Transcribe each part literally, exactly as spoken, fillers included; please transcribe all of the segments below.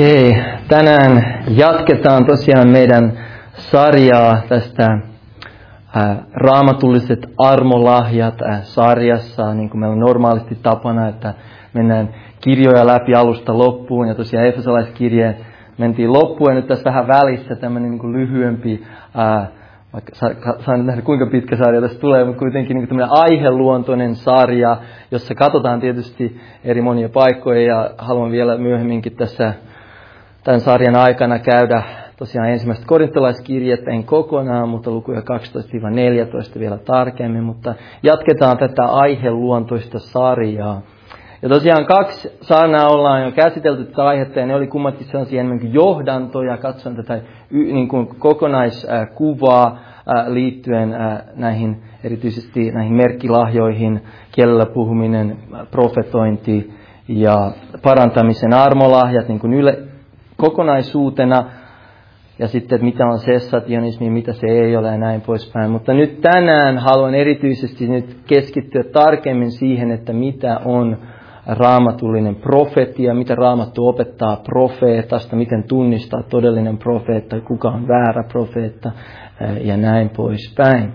Okei, tänään jatketaan tosiaan meidän sarjaa tästä ää, raamatulliset armolahjat ää, sarjassa, niin kuin meillä on normaalisti tapana, että mennään kirjoja läpi alusta loppuun, ja tosiaan Efesolaiskirje mentiin loppuun, ja nyt tässä vähän välissä tämmöinen niin kuin lyhyempi, ää, vaikka saan nähdä kuinka pitkä sarja tässä tulee, mutta kuitenkin niin kuin tämmöinen aiheluontoinen sarja, jossa katsotaan tietysti eri monia paikkoja, ja haluan vielä myöhemminkin tässä tämän sarjan aikana käydä tosiaan ensimmäistä korintolaiskirjettä, en kokonaan, mutta lukuja kaksitoista neljätoista vielä tarkemmin, mutta jatketaan tätä aiheluontoista sarjaa. Ja tosiaan kaksi saarnaa ollaan jo käsitelty tätä aihetta, ja ne oli kummatkin sellaisia enemmän kuin johdantoja, katson tätä niin kuin kokonaiskuvaa liittyen näihin, erityisesti näihin merkkilahjoihin, kielellä puhuminen, profetointi ja parantamisen armolahjat niin kuin yle, kokonaisuutena, ja sitten, että mitä on sessationismi, mitä se ei ole ja näin poispäin. Mutta nyt tänään haluan erityisesti nyt keskittyä tarkemmin siihen, että mitä on raamatullinen profetia, mitä Raamattu opettaa profeetasta, miten tunnistaa todellinen profeetta, kuka on väärä profeetta ja näin poispäin.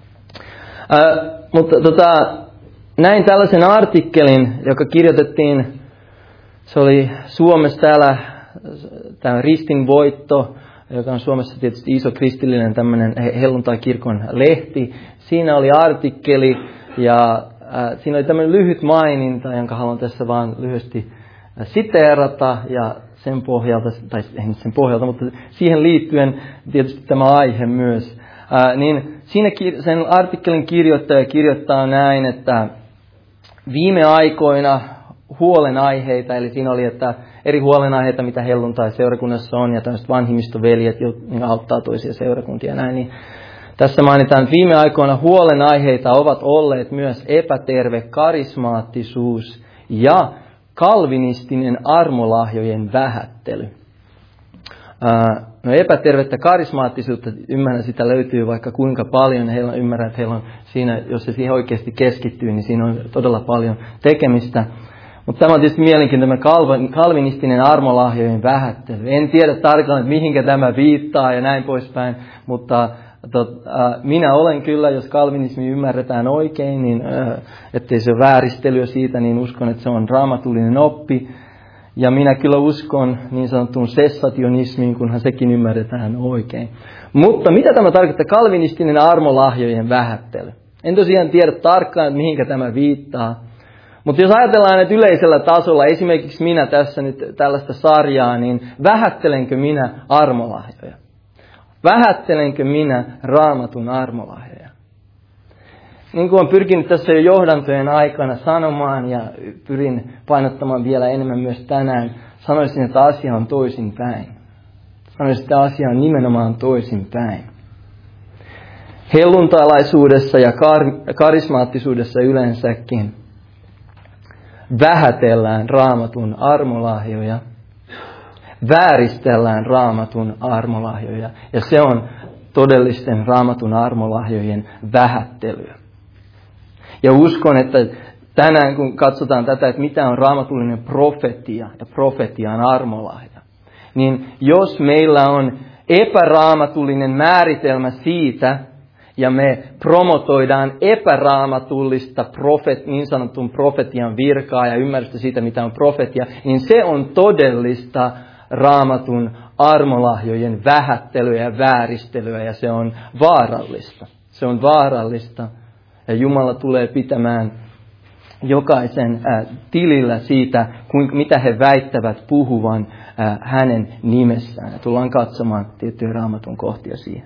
Äh, mutta tota, näin tällaisen artikkelin, joka kirjoitettiin, se oli Suomessa täällä, tämä Ristin voitto, joka on Suomessa tietysti iso kristillinen tämmöinen helluntai-kirkon lehti. Siinä oli artikkeli ja äh, siinä oli tämmöinen lyhyt maininta, jonka haluan tässä vaan lyhyesti äh, siteerata ja sen pohjalta, tai ei sen pohjalta, mutta siihen liittyen tietysti tämä aihe myös. Äh, niin siinä sen artikkelin kirjoittaja kirjoittaa näin, että viime aikoina huolenaiheita, eli siinä oli, että eri huolenaiheita, mitä helluntai-seurakunnassa on, ja tämmöiset vanhimmistoveljet, jotka auttaa toisia seurakuntia ja näin, niin tässä mainitaan, että viime aikoina huolenaiheita ovat olleet myös epäterve karismaattisuus ja kalvinistinen armolahjojen vähättely. No epätervettä karismaattisuutta, ymmärrän, sitä löytyy vaikka kuinka paljon, heillä ymmärrän, että heillä on siinä, jos se siihen oikeasti keskittyy, niin siinä on todella paljon tekemistä. Mutta tämä on tietysti mielenkiintoinen kalvinistinen armolahjojen vähättely. En tiedä tarkalleen, että mihinkä tämä viittaa ja näin poispäin, mutta tot, äh, minä olen kyllä, jos kalvinismi ymmärretään oikein, niin äh, ettei se ole vääristelyä siitä, niin uskon, että se on raamatullinen oppi. Ja minä kyllä uskon niin sanottuun sessationismiin, kunhan sekin ymmärretään oikein. Mutta mitä tämä tarkoittaa, kalvinistinen armolahjojen vähättely? En tosiaan tiedä tarkkaan, että mihinkä tämä viittaa. Mutta jos ajatellaan, että yleisellä tasolla, esimerkiksi minä tässä nyt tällaista sarjaa, niin vähättelenkö minä armolahjoja? Vähättelenkö minä Raamatun armolahjoja? Niin kuin olen pyrkinyt tässä jo johdantojen aikana sanomaan ja pyrin painottamaan vielä enemmän myös tänään, sanoisin, että asia on toisinpäin. Sanoisin, että asia on nimenomaan toisinpäin. Helluntalaisuudessa ja kar- karismaattisuudessa yleensäkin vähätellään Raamatun armolahjoja, vääristellään Raamatun armolahjoja, ja se on todellisten Raamatun armolahjojen vähättelyä. Ja uskon, että tänään kun katsotaan tätä, että mitä on raamatullinen profetia ja profetian armolahja, niin jos meillä on epäraamatullinen määritelmä siitä, ja me promotoidaan epäraamatullista profet, niin sanotun profetian virkaa ja ymmärrystä siitä, mitä on profetia, niin se on todellista Raamatun armolahjojen vähättelyä ja vääristelyä, ja se on vaarallista. Se on vaarallista, ja Jumala tulee pitämään jokaisen äh, tilillä siitä, kuinka, mitä he väittävät puhuvan äh, hänen nimessään. Ja tullaan katsomaan tiettyjä Raamatun kohtia siihen.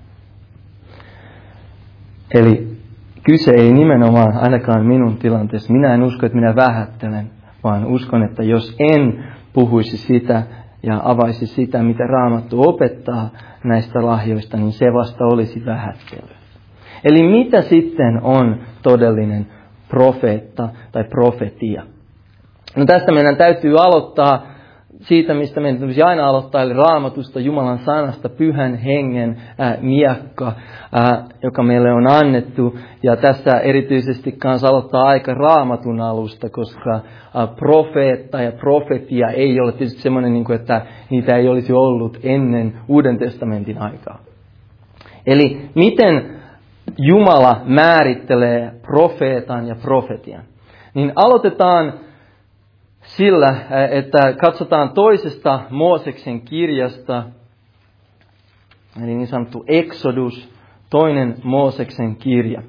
Eli kyse ei nimenomaan ainakaan minun tilanteessa. Minä en usko, että minä vähättelen, vaan uskon, että jos en puhuisi sitä ja avaisi sitä, mitä Raamattu opettaa näistä lahjoista, niin se vasta olisi vähättelyä. Eli mitä sitten on todellinen profeetta tai profetia? No tästä meidän täytyy aloittaa siitä, mistä meidän tulisi aina aloittaa, eli Raamatusta, Jumalan sanasta, pyhän hengen ää, miekka, ää, joka meille on annettu. Ja tässä erityisesti kanssa aloittaa aika Raamatun alusta, koska ää, profeetta ja profetia ei ole tietysti semmoinen, niin kuin, että niitä ei olisi ollut ennen Uuden testamentin aikaa. Eli miten Jumala määrittelee profeetan ja profetian? Niin aloitetaan sillä, että katsotaan toisesta Mooseksen kirjasta, eli niin sanottu Exodus, toinen Mooseksen kirja.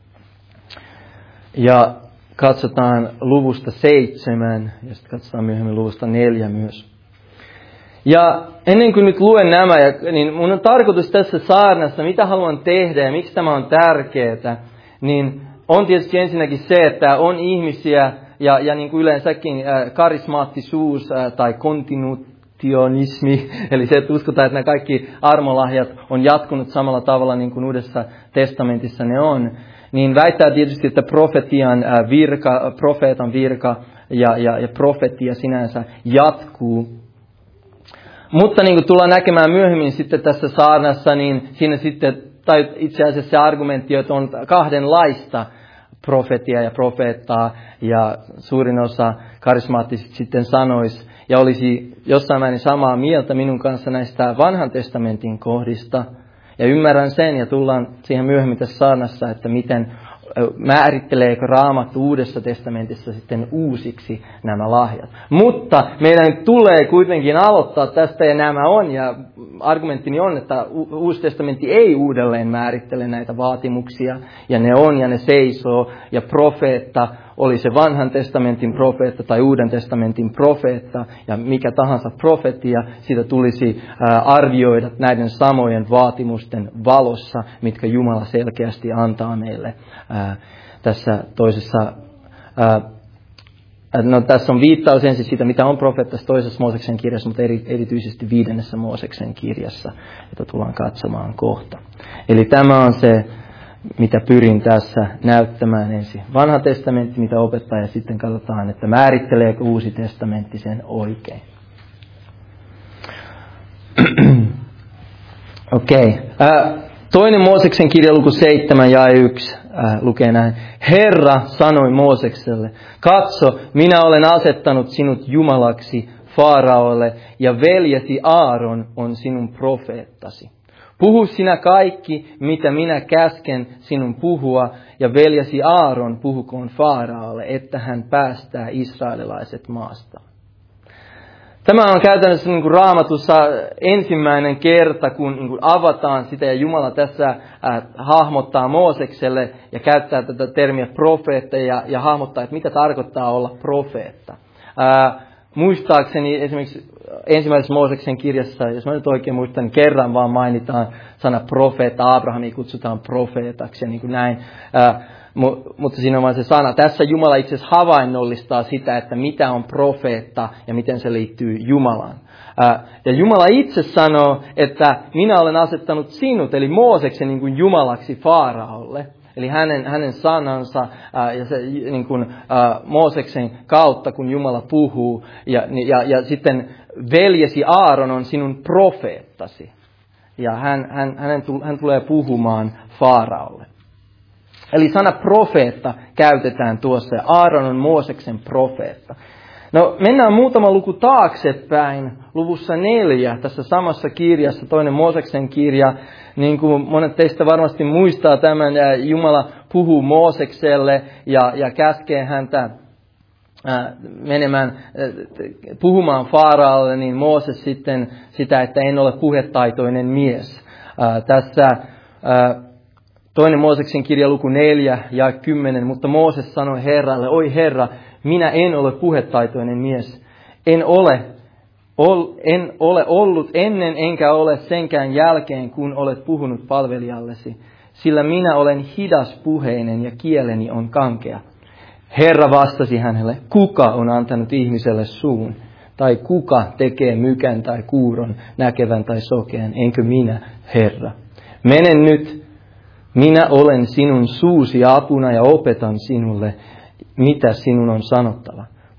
Ja katsotaan luvusta seitsemän, ja sitten katsotaan myöhemmin luvusta neljä myös. Ja ennen kuin nyt luen nämä, niin mun on tarkoitus tässä saarnassa, mitä haluan tehdä ja miksi tämä on tärkeää, niin on tietysti ensinnäkin se, että on ihmisiä, ja, ja niin kuin yleensäkin äh, karismaattisuus äh, tai kontinuitionismi, eli se, että uskotaan, että nämä kaikki armolahjat on jatkunut samalla tavalla niin kuin Uudessa testamentissa ne on, niin väittää tietysti, että profetian äh, virka, profeetan virka ja, ja, ja profetia sinänsä jatkuu. Mutta niin kuin tullaan näkemään myöhemmin sitten tässä saarnassa, niin siinä sitten, tai itse asiassa se argumentti, että on kahdenlaista profetia ja profeettaa, ja suurin osa karismaattisista sitten sanoisi, ja olisi jossain määrin samaa mieltä minun kanssa näistä vanhan testamentin kohdista, ja ymmärrän sen, ja tullaan siihen myöhemmin tässä saarnassa, että miten määritteleekö Raamattu Uudessa testamentissa sitten uusiksi nämä lahjat. Mutta meidän tulee kuitenkin aloittaa tästä, ja nämä on, ja argumenttini on, että Uusi testamentti ei uudelleen määrittele näitä vaatimuksia, ja ne on, ja ne seisoo, ja profeetta, oli se vanhan testamentin profeetta tai Uuden testamentin profeetta, ja mikä tahansa profetia, sitä tulisi arvioida näiden samojen vaatimusten valossa, mitkä Jumala selkeästi antaa meille tässä toisessa. No, tässä on viittaus ensin siitä, mitä on profeetta toisessa Mooseksen kirjassa, mutta eri, erityisesti viidennessä Mooseksen kirjassa, jota tullaan katsomaan kohta. Eli tämä on se, mitä pyrin tässä näyttämään ensin. Vanha testamentti, mitä opettaa, ja sitten katsotaan, että määritteleekö Uusi testamentti sen oikein. Okei. Okay. Toinen Mooseksen kirja luku seitsemän ja yksi äh, lukee näin. Herra sanoi Moosekselle, katso, minä olen asettanut sinut Jumalaksi Faaraolle, ja veljesi Aaron on sinun profeettasi. Puhu sinä kaikki, mitä minä käsken sinun puhua, ja veljesi Aaron puhukoon Faaraolle, että hän päästää israelilaiset maasta. Tämä on käytännössä niin kuin Raamatussa ensimmäinen kerta, kun niin kuin avataan sitä, ja Jumala tässä äh, hahmottaa Moosekselle ja käyttää tätä termiä profeetta ja, ja hahmottaa, että mitä tarkoittaa olla profeetta. Äh, muistaakseni esimerkiksi ensimmäisessä Mooseksen kirjassa, jos mä nyt oikein muistan, niin kerran vaan mainitaan sana profeetta, Abrahamia kutsutaan profeetaksi ja niin kuin näin. Äh, Mutta siinä on vain se sana. Tässä Jumala itse asiassa havainnollistaa sitä, että mitä on profeetta ja miten se liittyy Jumalaan. Ja Jumala itse sanoo, että minä olen asettanut sinut, eli Mooseksen niin kuin Jumalaksi Faaraolle. Eli hänen, hänen sanansa ää, ja se, niin kuin, ää, Mooseksen kautta, kun Jumala puhuu. Ja, ja, ja sitten veljesi Aaron on sinun profeettasi. Ja hän, hän, hänen, hän tulee puhumaan Faaraolle. Eli sana profeetta käytetään tuossa, ja Aaron on Mooseksen profeetta. No, mennään muutama luku taaksepäin, luvussa neljä, tässä samassa kirjassa, toinen Mooseksen kirja, niin kuin monet teistä varmasti muistaa tämän, Jumala puhuu Moosekselle ja, ja käskee häntä ää, menemään ää, puhumaan Faaraalle, niin Mooses sitten sitä, että en ole puhetaitoinen mies. Ää, tässä ää, toinen Mooseksen kirja luku neljä ja kymmenen, mutta Mooses sanoi Herralle, oi Herra, minä en ole puhetaitoinen mies. En ole, ol, en ole ollut ennen enkä ole senkään jälkeen, kun olet puhunut palvelijallesi. Sillä minä olen hidas puheinen ja kieleni on kankea. Herra vastasi hänelle, kuka on antanut ihmiselle suun? Tai kuka tekee mykän tai kuuron, näkevän tai sokean? Enkö minä, Herra? Mene nyt, minä olen sinun suusi apuna ja opetan sinulle, mitä sinun on sanottava.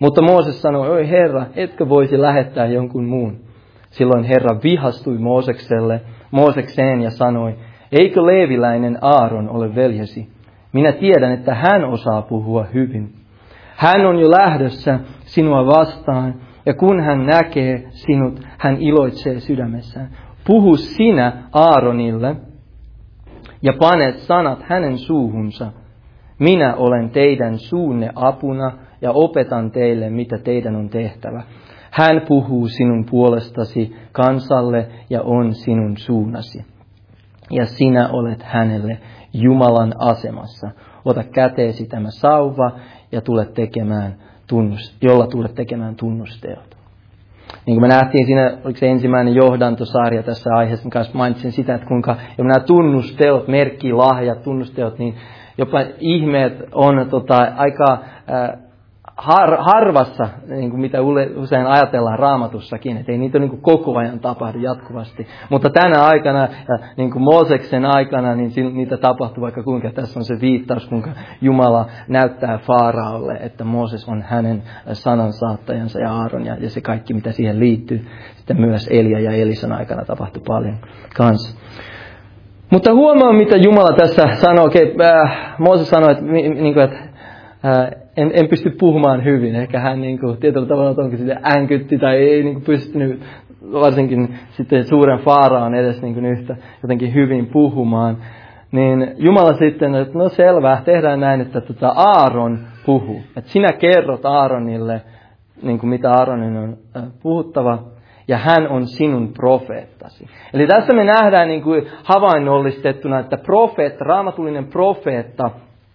Mutta Mooses sanoi, oi Herra, etkö voisi lähettää jonkun muun? Silloin Herra vihastui Moosekselle, Moosekseen ja sanoi, eikö leeviläinen Aaron ole veljesi? Minä tiedän, että hän osaa puhua hyvin. Hän on jo lähdössä sinua vastaan, ja kun hän näkee sinut, hän iloitsee sydämessään. Puhu sinä Aaronille ja panet sanat hänen suuhunsa. Minä olen teidän suunne apuna ja opetan teille, mitä teidän on tehtävä. Hän puhuu sinun puolestasi kansalle ja on sinun suunnasi. Ja sinä olet hänelle Jumalan asemassa. Ota käteesi tämä sauva ja tule tekemään tunnus, jolla tulet tekemään tunnusteot. Niin kuin me nähtiin siinä, oliko se ensimmäinen johdantosarja tässä aiheessa, kanssa mainitsin sitä, että kuinka nämä tunnusteot, merkki, lahjat, tunnusteot, niin jopa ihmeet on tota, aika äh, har, harvassa, niin kuin mitä usein ajatellaan Raamatussakin, että ei niitä niin kuin koko ajan tapahdu jatkuvasti. Mutta tänä aikana, ja niin kuin Mooseksen aikana, niin niitä tapahtuu vaikka kuinka. Tässä on se viittaus, kuinka Jumala näyttää Faaraolle, että Mooses on hänen sanansaattajansa ja Aaron ja, ja se kaikki, mitä siihen liittyy. Sitten myös Elia ja Elisan aikana tapahtui paljon kanssa. Mutta huomaa, mitä Jumala tässä sanoo. Okay, äh, Mooses sanoi, että, niin kuin, että äh, en, en pysty puhumaan hyvin. Ehkä hän niin kuin, tietyllä tavalla onkin sitä änkytti tai ei niin kuin, pystynyt varsinkin sitten suuren Faaraon edes niin kuin, yhtä jotenkin hyvin puhumaan. Niin Jumala sitten, että no selvä, tehdään näin, että tota Aaron puhuu. Että sinä kerrot Aaronille, niin kuin, mitä Aaronin on äh, puhuttava. Ja hän on sinun profeettasi. Eli tässä me nähdään niin kuin havainnollistettuna, että profeetta, raamatullinen profeetta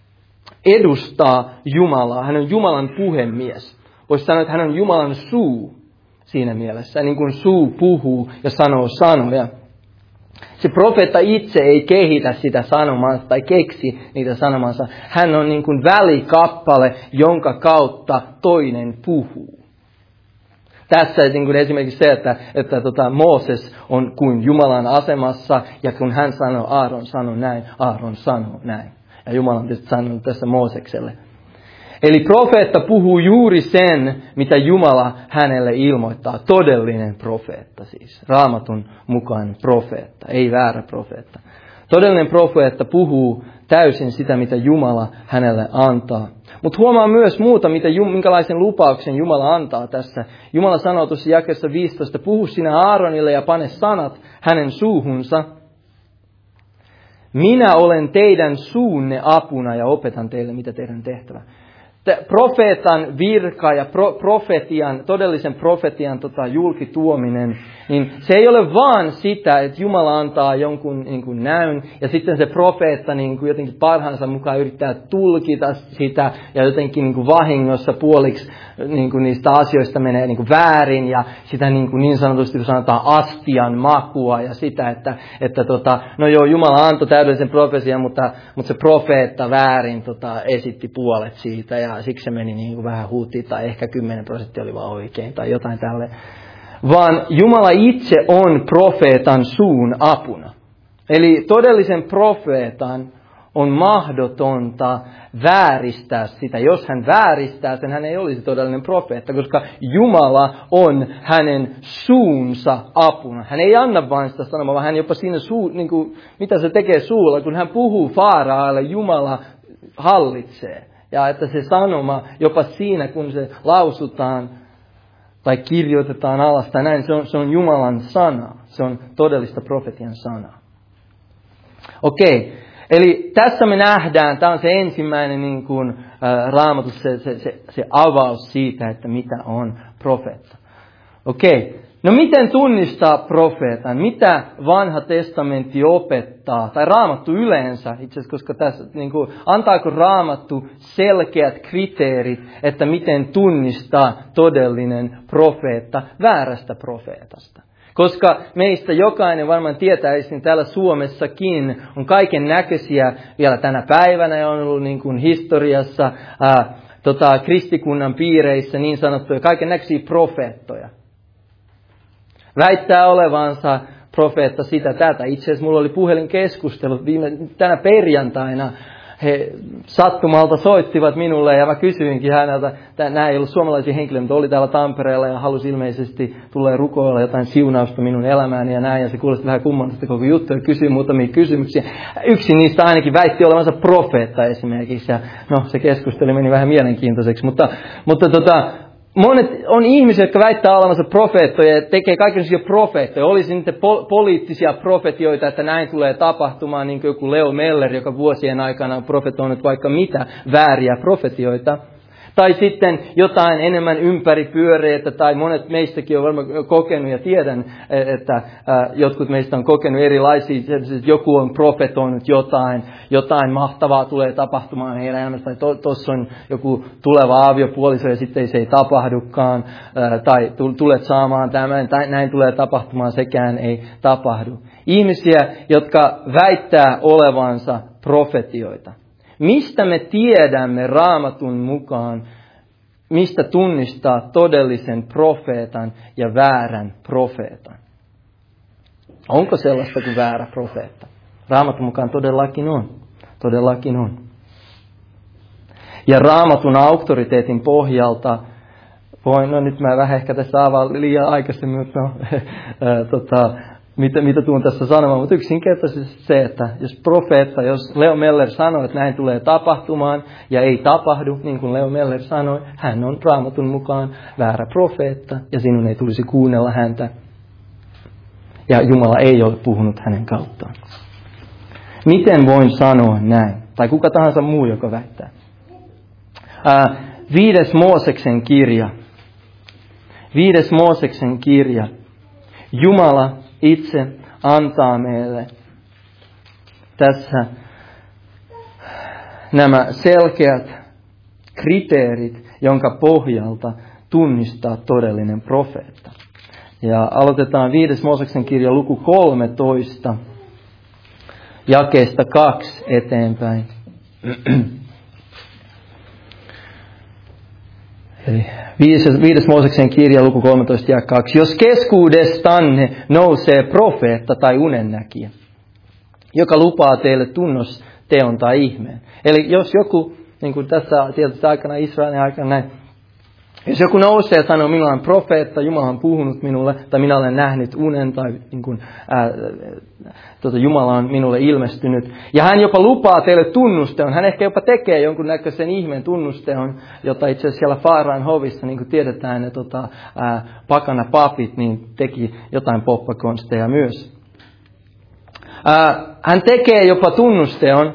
edustaa Jumalaa. Hän on Jumalan puhemies. Voisi sanoa, että hän on Jumalan suu siinä mielessä. Niin kuin suu puhuu ja sanoo sanoja. Se profeetta itse ei kehitä sitä sanomansa tai keksi niitä sanomansa. Hän on niin kuin välikappale, jonka kautta toinen puhuu. Tässä niin kuin esimerkiksi se, että, että tota, Mooses on kuin Jumalan asemassa, ja kun hän sanoo, Aaron sanoo näin, Aaron sanoo näin. Ja Jumala on tietysti sanonut tässä Moosekselle. Eli profeetta puhuu juuri sen, mitä Jumala hänelle ilmoittaa. Todellinen profeetta siis. Raamatun mukaan profeetta, ei väärä profeetta. Todellinen profeetta puhuu täysin sitä, mitä Jumala hänelle antaa. Mutta huomaa myös muuta, mitä, minkälaisen lupauksen Jumala antaa tässä. Jumala sanoo tuossa jakeessa viisitoista, puhu sinä Aaronille ja pane sanat hänen suuhunsa. Minä olen teidän suunne apuna ja opetan teille, mitä teidän tehtävä. Profeetan virka ja pro, profetian, todellisen profetian tota, julkituominen, niin se ei ole vaan sitä, että Jumala antaa jonkun niin kuin näyn, ja sitten se profeetta niin kuin jotenkin parhaansa mukaan yrittää tulkita sitä, ja jotenkin niin kuin vahingossa puoliksi niin kuin niistä asioista menee niin kuin väärin, ja sitä niin, kuin niin sanotusti sanotaan astian makua, ja sitä, että, että tota, no joo, Jumala antoi täydellisen profesian, mutta, mutta se profeetta väärin tota, esitti puolet siitä, ja siksi se meni niin kuin vähän huutiin, tai ehkä kymmenen prosenttia oli vaan oikein, tai jotain tälle. Vaan Jumala itse on profeetan suun apuna. Eli todellisen profeetan on mahdotonta vääristää sitä. Jos hän vääristää sen, hän ei olisi todellinen profeetta, koska Jumala on hänen suunsa apuna. Hän ei anna vain sitä sanomaa, vaan hän jopa siinä suu, niin kuin, mitä se tekee suulla, kun hän puhuu Faaraalle, Jumala hallitsee. Ja että se sanoma, jopa siinä kun se lausutaan tai kirjoitetaan alas tai näin, se on, se on Jumalan sana. Se on todellista profetian sanaa. Okei, eli tässä me nähdään, tämä on se ensimmäinen niin kuin, ää, raamatus, se, se, se, se avaus siitä, että mitä on profeetta. Okei, no miten tunnistaa profeetan? Mitä vanha testamentti opettaa? Tai raamattu yleensä, itse asiassa, koska tässä, niin kuin, antaako raamattu selkeät kriteerit, että miten tunnistaa todellinen profeetta väärästä profeetasta? Koska meistä jokainen varmaan tietäisi, niin täällä Suomessakin on kaiken näköisiä vielä tänä päivänä ja on ollut niin kuin historiassa ää, tota, kristikunnan piireissä niin sanottuja kaiken näköisiä profeettoja. Väittää olevansa profeetta sitä tätä. Itse asiassa mulla oli puhelinkeskustelu viime, tänä perjantaina he sattumalta soittivat minulle ja mä kysyinkin häneltä, nämä ei ollut suomalaisia henkilöitä, mutta oli täällä Tampereella ja halusi ilmeisesti tulla rukoilla jotain siunausta minun elämääni ja näin. Ja se kuulosti vähän kummallista koko juttu ja kysyi muutamia kysymyksiä. Yksi niistä ainakin väitti olevansa profeetta esimerkiksi ja no se keskustelu meni vähän mielenkiintoiseksi, mutta, mutta tota, monet on ihmisiä, jotka väittää olevansa profeettoja ja tekee kaikenlaisia profeettoja. Olisi niitä pol- poliittisia profetioita, että näin tulee tapahtumaan, niin kuin joku Leo Meller, joka vuosien aikana on profetoinut vaikka mitä vääriä profetioita. Tai sitten jotain enemmän ympäripyöreitä, tai monet meistäkin on varmaan kokenut ja tiedän, että jotkut meistä on kokenut erilaisia, että joku on profetoinut jotain, jotain mahtavaa tulee tapahtumaan heidän elämässä, tai tuossa to, on joku tuleva aviopuoliso ja sitten se ei tapahdukaan, tai tulet saamaan tämän, tai näin tulee tapahtumaan, sekään ei tapahdu. Ihmisiä, jotka väittää olevansa profetioita. Mistä me tiedämme Raamatun mukaan, mistä tunnistaa todellisen profeetan ja väärän profeetan? Onko sellaista kuin väärä profeetta? Raamatun mukaan todellakin on. Todellakin on. Ja Raamatun auktoriteetin pohjalta, voin, no nyt mä vähän ehkä tässä avaan liian aikaisemmin, mutta no, ää, tota, Mitä, mitä tuun tässä sanomaan, mutta yksinkertaisesti se, että jos profeetta, jos Leo Meller sanoo, että näin tulee tapahtumaan ja ei tapahdu, niin kuin Leo Meller sanoi, hän on Raamatun mukaan väärä profeetta ja sinun ei tulisi kuunnella häntä. Ja Jumala ei ole puhunut hänen kauttaan. Miten voin sanoa näin? Tai kuka tahansa muu, joka väittää. Ää, viides Mooseksen kirja. Viides Mooseksen kirja. Jumala itse antaa meille tässä nämä selkeät kriteerit, jonka pohjalta tunnistaa todellinen profeetta. Ja aloitetaan viides Mooseksen kirja luku kolmetoista, jakeesta kaksi eteenpäin. Eli viides, viides Mooseksen kirja, luku kolmetoista ja kaksi. Jos keskuudestanne nousee profeetta tai unennäkijä, joka lupaa teille tunnusteon tai ihmeen. Eli jos joku, niin kuin tässä tietysti aikana, Israelin aikana näin, jos joku nousee ja sanoo, minulla on profeetta, Jumala on puhunut minulle, tai minä olen nähnyt unen, tai niin kuin, ää, tota, Jumala on minulle ilmestynyt, ja hän jopa lupaa teille tunnusteon, hän ehkä jopa tekee jonkunnäköisen ihmeen tunnusteon, jota itse asiassa siellä Faaraan hovissa, niin kuin tiedetään, ne tota, ää, pakana papit, niin teki jotain poppakonsteja myös. Ää, hän tekee jopa tunnusteon,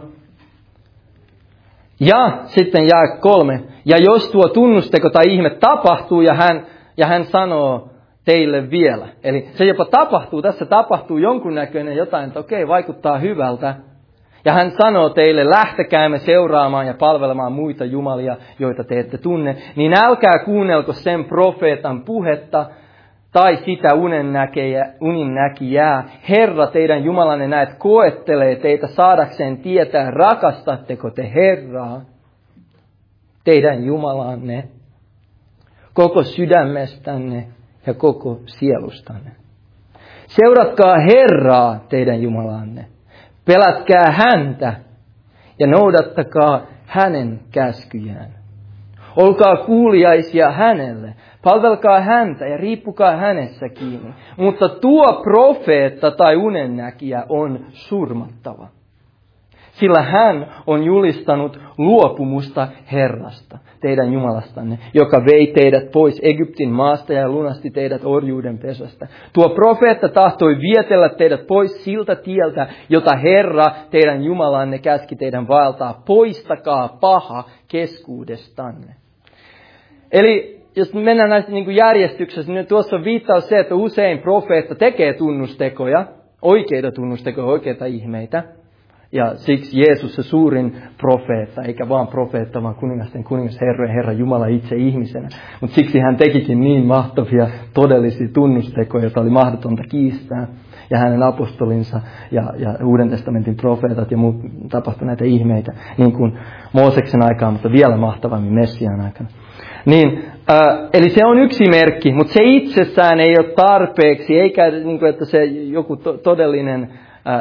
ja sitten jae kolme. Ja jos tuo tunnusteko tai ihme tapahtuu ja hän, ja hän sanoo teille vielä. Eli se jopa tapahtuu, tässä tapahtuu jonkunnäköinen jotain, että okei, vaikuttaa hyvältä. Ja hän sanoo teille, lähtekäämme seuraamaan ja palvelemaan muita jumalia, joita te ette tunne. Niin älkää kuunnelko sen profeetan puhetta tai sitä uninnäkijää. Herra, teidän Jumalanne näet, koettelee teitä saadakseen tietää, rakastatteko te Herraa, teidän Jumalanne, koko sydämestänne ja koko sielustanne. Seuratkaa Herraa, teidän Jumalanne. Pelätkää häntä ja noudattakaa hänen käskyjään. Olkaa kuuliaisia hänelle. Palvelkaa häntä ja riippukaa hänessä kiinni. Mutta tuo profeetta tai unennäkijä on surmattava. Sillä hän on julistanut luopumusta Herrasta, teidän Jumalastanne, joka vei teidät pois Egyptin maasta ja lunasti teidät orjuuden pesästä. Tuo profeetta tahtoi vietellä teidät pois siltä tieltä, jota Herra, teidän Jumalanne, käski teidän vaeltaa. Poistakaa paha keskuudestanne. Eli jos mennään näistä niin kuin järjestyksessä, niin tuossa on viittaus se, että usein profeetta tekee tunnustekoja, oikeita tunnustekoja, oikeita ihmeitä. Ja siksi Jeesus se suurin profeetta, eikä vaan profeetta, vaan kuningasten kuningas, Herra ja Herra Jumala itse ihmisenä. Mutta siksi hän tekikin niin mahtavia todellisia tunnustekoja, joita oli mahdotonta kiistää. Ja hänen apostolinsa ja, ja Uuden testamentin profeetat ja muut tapahtui näitä ihmeitä, niin kuin Mooseksen aikaan, mutta vielä mahtavammin Messiaan aikana. Niin, äh, eli se on yksi merkki, mutta se itsessään ei ole tarpeeksi, eikä niin kuin, että se joku to- todellinen äh,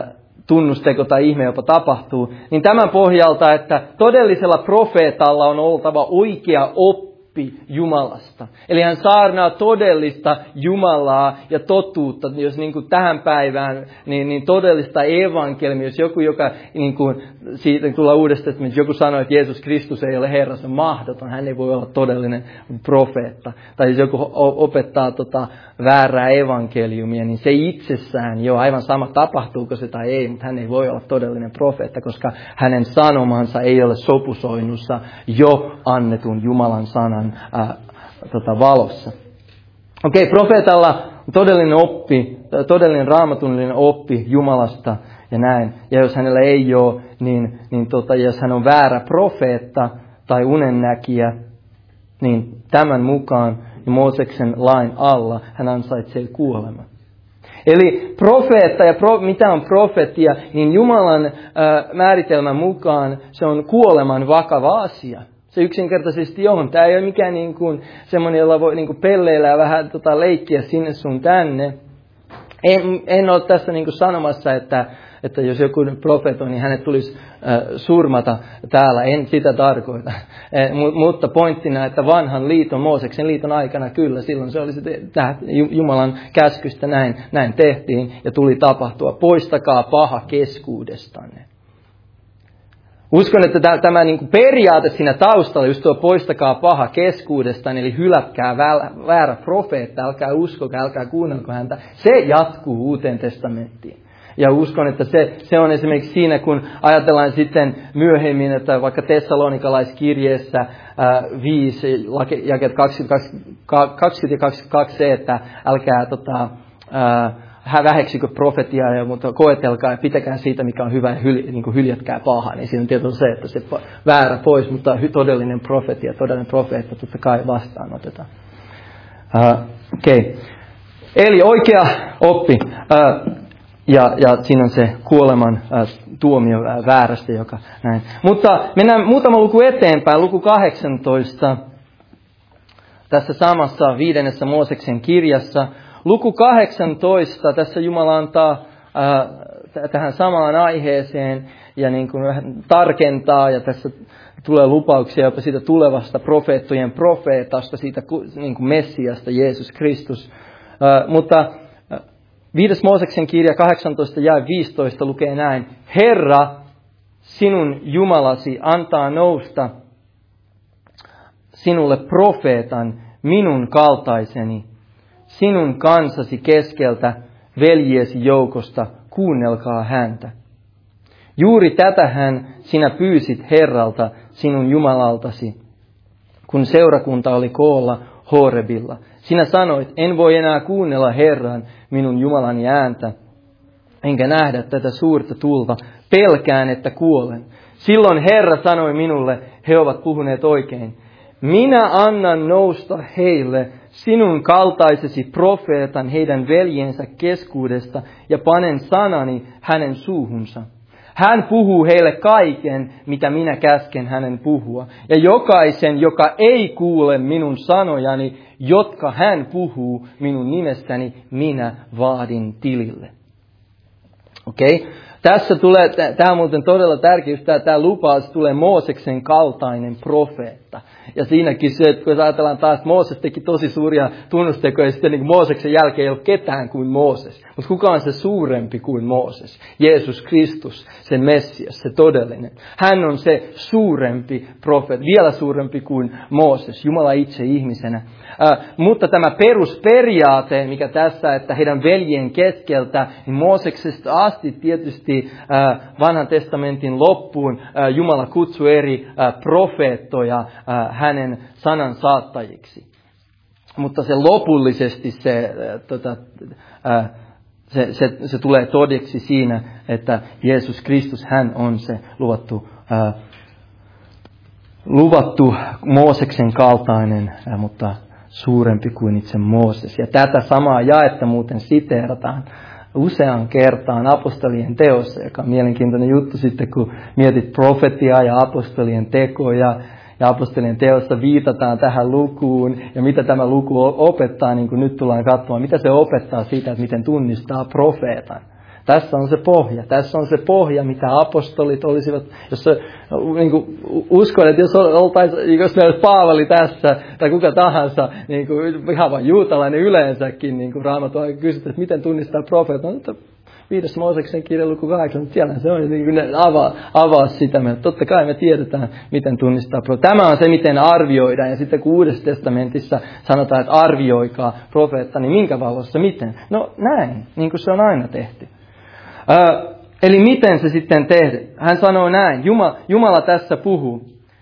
tunnusteko tai ihme jopa tapahtuu, niin tämän pohjalta, että todellisella profeetalla on oltava oikea oppi Jumalasta. Eli hän saarnaa todellista Jumalaa ja totuutta, jos niin kuin tähän päivään, niin, niin todellista evankeliumia, jos joku, joka niin kuin, siitä tulee uudestaan, että joku sanoo, että Jeesus Kristus ei ole Herra, se on mahdoton, hän ei voi olla todellinen profeetta. Tai jos joku opettaa tota väärää evankeliumia, niin se itsessään jo aivan sama tapahtuuko se tai ei, mutta hän ei voi olla todellinen profeetta, koska hänen sanomansa ei ole sopusoinnussa jo annetun Jumalan sanan ää, tota, valossa. Okei, okay, profeetalla todellinen oppi, todellinen raamatullinen oppi Jumalasta ja näin. Ja jos hänellä ei ole, niin, niin tota, jos hän on väärä profeetta tai unennäkijä, niin tämän mukaan ja Mooseksen lain alla hän ansaitsee kuoleman. Eli profeetta ja pro, mitä on profetia, niin Jumalan ää, määritelmän mukaan se on kuoleman vakava asia. Se yksinkertaisesti on. Tämä ei ole mikään niin kuin semmoinen, jolla voi niin kuin pelleillä ja vähän tota, leikkiä sinne sun tänne. En, en ole tässä niin kuin sanomassa, että, että jos joku profeetoi, niin hänet tulisi äh, surmata täällä. En sitä tarkoita. Eh, mutta pointtina, että vanhan liiton, Mooseksen liiton aikana kyllä, silloin se oli se Jumalan käskystä, näin, näin tehtiin ja tuli tapahtua. Poistakaa paha keskuudestanne. Uskon, että tämä, tämä niin kuin periaate siinä taustalla, just tuo poistakaa paha keskuudestaan, eli hylätkää väärä profeetta, älkää uskokaa, älkää kuunnelko häntä, se jatkuu Uuteen testamenttiin. Ja uskon, että se, se on esimerkiksi siinä, kun ajatellaan sitten myöhemmin, että vaikka tessalonikalaiskirjeessä ää, viisi, jakeet kaksikymmentä ja kaksikymmentäkaksi se, että älkää tota, ää, väheksykö profetiaa, ja, mutta koetelkaa ja pitäkää siitä, mikä on hyvä, ja hyl, niin kuin hyljätkää pahaa. Niin siinä on tietysti se, että se väärä pois, mutta todellinen profetia, todellinen profeetta totta kai vastaanotetaan. Uh, Okei. Okay. Eli oikea oppi. Uh, ja, ja siinä on se kuoleman uh, tuomio uh, väärästä, joka näin. Mutta mennään muutama luku eteenpäin, luku kahdeksantoista. Tässä samassa viidennessä Mooseksen kirjassa. Luku kahdeksantoista, tässä Jumala antaa ää, tähän samaan aiheeseen ja niin kuin vähän tarkentaa, ja tässä tulee lupauksia jopa siitä tulevasta profeettojen profeetasta, siitä niin kuin Messiasta, Jeesus Kristus. Ää, mutta viides Mooseksen kirja kahdeksantoista ja viisitoista lukee näin: Herra, sinun Jumalasi, antaa nousta sinulle profeetan, minun kaltaiseni, sinun kansasi keskeltä, veljiesi joukosta, kuunnelkaa häntä. Juuri tätähän sinä pyysit Herralta, sinun Jumalaltasi, kun seurakunta oli koolla Horebilla. Sinä sanoit, en voi enää kuunnella Herran, minun Jumalani ääntä, enkä nähdä tätä suurta tulta, pelkään, että kuolen. Silloin Herra sanoi minulle, he ovat puhuneet oikein. Minä annan nousta heille sinun kaltaisesi profeetan heidän veljensä keskuudesta ja panen sanani hänen suuhunsa. Hän puhuu heille kaiken, mitä minä käsken hänen puhua. Ja jokaisen, joka ei kuule minun sanojani, jotka hän puhuu minun nimestäni, minä vaadin tilille. Okei? Okay? Tässä tulee, tämä on muuten todella tärkeä, tämä, tämä lupaus tulee Mooseksen kaltainen profeetta. Ja siinäkin se, että kun ajatellaan taas, että Mooses teki tosi suuria tunnustekoja, ja sitten niin Mooseksen jälkeen ei ole ketään kuin Mooses. Mutta kuka on se suurempi kuin Mooses? Jeesus Kristus, se Messias, se todellinen. Hän on se suurempi profeetta, vielä suurempi kuin Mooses, Jumala itse ihmisenä. Äh, mutta tämä perusperiaate, mikä tässä, että heidän veljen keskeltä, niin Mooseksesta asti tietysti äh, vanhan testamentin loppuun äh, Jumala kutsui eri äh, profeettoja äh, hänen sanan saattajiksi. Mutta se lopullisesti se, äh, tota, äh, se, se, se tulee todeksi siinä, että Jeesus Kristus, hän on se luvattu äh, luvattu Mooseksen kaltainen, äh, mutta suurempi kuin itse Mooses. Ja tätä samaa jaetta muuten siteerataan usean kertaan apostolien teossa, joka on mielenkiintoinen juttu sitten, kun mietit profetiaa ja apostolien tekoja. Ja apostolien teossa viitataan tähän lukuun, ja mitä tämä luku opettaa, niin kuin nyt tullaan katsomaan, mitä se opettaa siitä, että miten tunnistaa profeetan. Tässä on se pohja. Tässä on se pohja, mitä apostolit olisivat, jos niin kuin, uskon, että jos, oltaisi, jos meillä olisi Paavali tässä, tai kuka tahansa, niin kuin, ihan vain juutalainen yleensäkin, niin kuin Raamattu on kysytty, että miten tunnistaa profeetan, no, että viides Mooseksen kirja luku kahdeksan, mutta siellä se on, niin ne avaa, avaa sitä. Me, totta kai me tiedetään, miten tunnistaa profeetta. Tämä on se, miten arvioidaan. Ja sitten kun Uudessa testamentissa sanotaan, että arvioikaa profeetta, niin minkä valossa, miten? No näin, niin kuin se on aina tehty. Ö, eli miten se sitten tehdään? Hän sanoo näin, Jumala, Jumala tässä puhuu.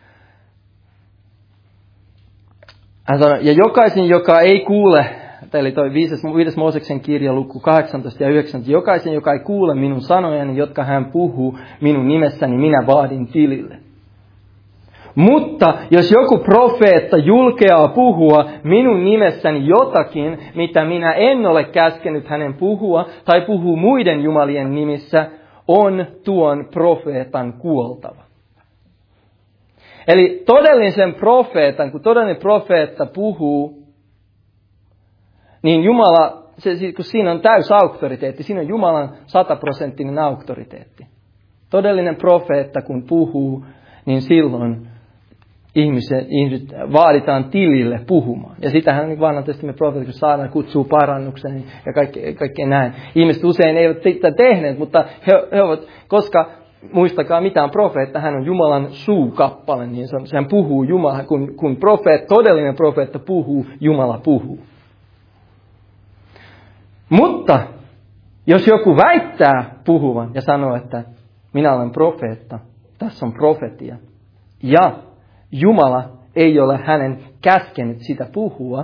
Hän sanoo, ja jokaisen, joka ei kuule, eli toi viides Mooseksen kirja luku kahdeksantoista ja yhdeksäntoista, jokaisen, joka ei kuule minun sanojani, jotka hän puhuu minun nimessäni, minä vaadin tilille. Mutta jos joku profeetta julkeaa puhua minun nimessäni jotakin, mitä minä en ole käskenyt hänen puhua, tai puhuu muiden jumalien nimissä, on tuon profeetan kuoltava. Eli todellisen profeetan, kun todellinen profeetta puhuu, niin Jumala, se, kun siinä on täys auktoriteetti, siinä on Jumalan sataprosenttinen auktoriteetti. Todellinen profeetta, kun puhuu, niin silloin ihmiset, ihmiset vaaditaan tilille puhumaan. Ja sitähän niin vanhan testamentin profeetat, kun saadaan kutsuu parannukseen ja kaikkea, kaikkea näin. Ihmiset usein eivät sitä tehneet, mutta he, he ovat, koska muistakaa mitä on profeetta, hän on Jumalan suukappale, niin se on, sehän puhuu Jumala, kun, kun profeet, todellinen profeetta puhuu, Jumala puhuu. Mutta jos joku väittää puhuvan ja sanoo, että minä olen profeetta, tässä on profetia, ja Jumala ei ole hänen käskenyt sitä puhua,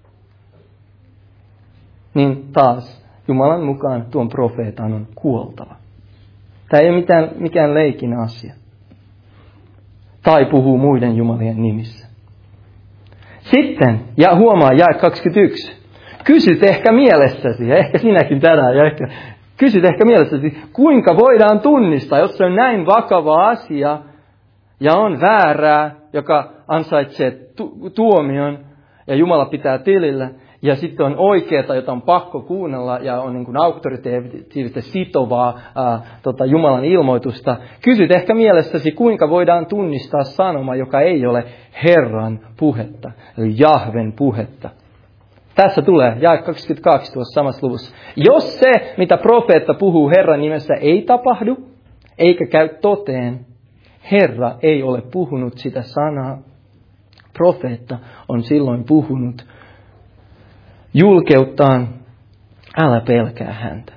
niin taas Jumalan mukaan tuon profeetan on kuoltava. Tämä ei ole mitään, mikään leikin asia. Tai puhuu muiden jumalien nimissä. Sitten, ja huomaa jae kaksikymmentäyksi. Kysyt ehkä mielessäsi, ja ehkä sinäkin tänään, ja ehkä, kysyt ehkä mielessäsi, kuinka voidaan tunnistaa, jos se on näin vakava asia, ja on väärää, joka ansaitsee tu- tuomion, ja Jumala pitää tilillä, ja sitten on oikeaa, jota on pakko kuunnella, ja on niin kuin auktoriteettisesti sitovaa ää, tota Jumalan ilmoitusta. Kysyt ehkä mielessäsi, kuinka voidaan tunnistaa sanoma, joka ei ole Herran puhetta, eli Jahven puhetta. Tässä tulee jae kaksikymmentäkaksi tuossa samassa luvussa. Jos se, mitä profeetta puhuu Herran nimessä, ei tapahdu, eikä käy toteen, Herra ei ole puhunut sitä sanaa. Profeetta on silloin puhunut julkeuttaan, älä pelkää häntä.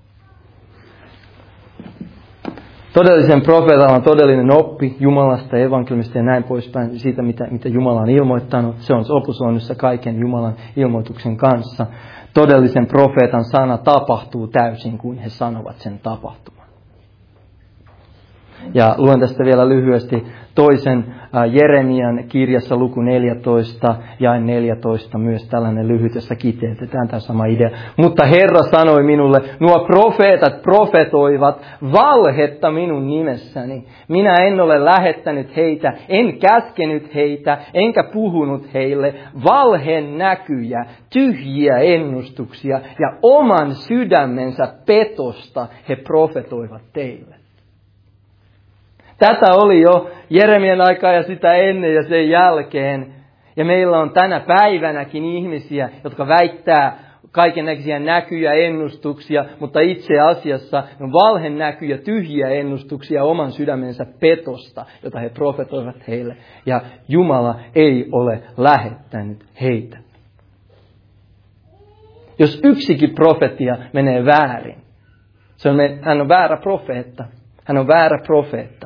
Todellisen profeetalla on todellinen oppi Jumalasta, evankeliumista ja näin poispäin, siitä mitä, mitä Jumala on ilmoittanut. Se on sopusoinnussa kaiken Jumalan ilmoituksen kanssa. Todellisen profeetan sana tapahtuu täysin, kuin he sanovat sen tapahtuman. Ja luen tästä vielä lyhyesti toisen äh, Jeremian kirjassa luku neljätoista, jae neljätoista, myös tällainen lyhyt, jossa kiteytetään tämä sama idea. Mutta Herra sanoi minulle, nuo profeetat profetoivat valhetta minun nimessäni. Minä en ole lähettänyt heitä, en käskenyt heitä, enkä puhunut heille valheen näkyjä, tyhjiä ennustuksia ja oman sydämensä petosta he profetoivat teille. Tätä oli jo Jeremian aikaa ja sitä ennen ja sen jälkeen. Ja meillä on tänä päivänäkin ihmisiä, jotka väittää kaikennäköisiä näkyjä, ennustuksia, mutta itse asiassa on valhen näkyjä, tyhjiä ennustuksia oman sydämensä petosta, jota he profetoivat heille. Ja Jumala ei ole lähettänyt heitä. Jos yksikin profetia menee väärin, se on, hän on väärä profeetta. Hän on väärä profeetta.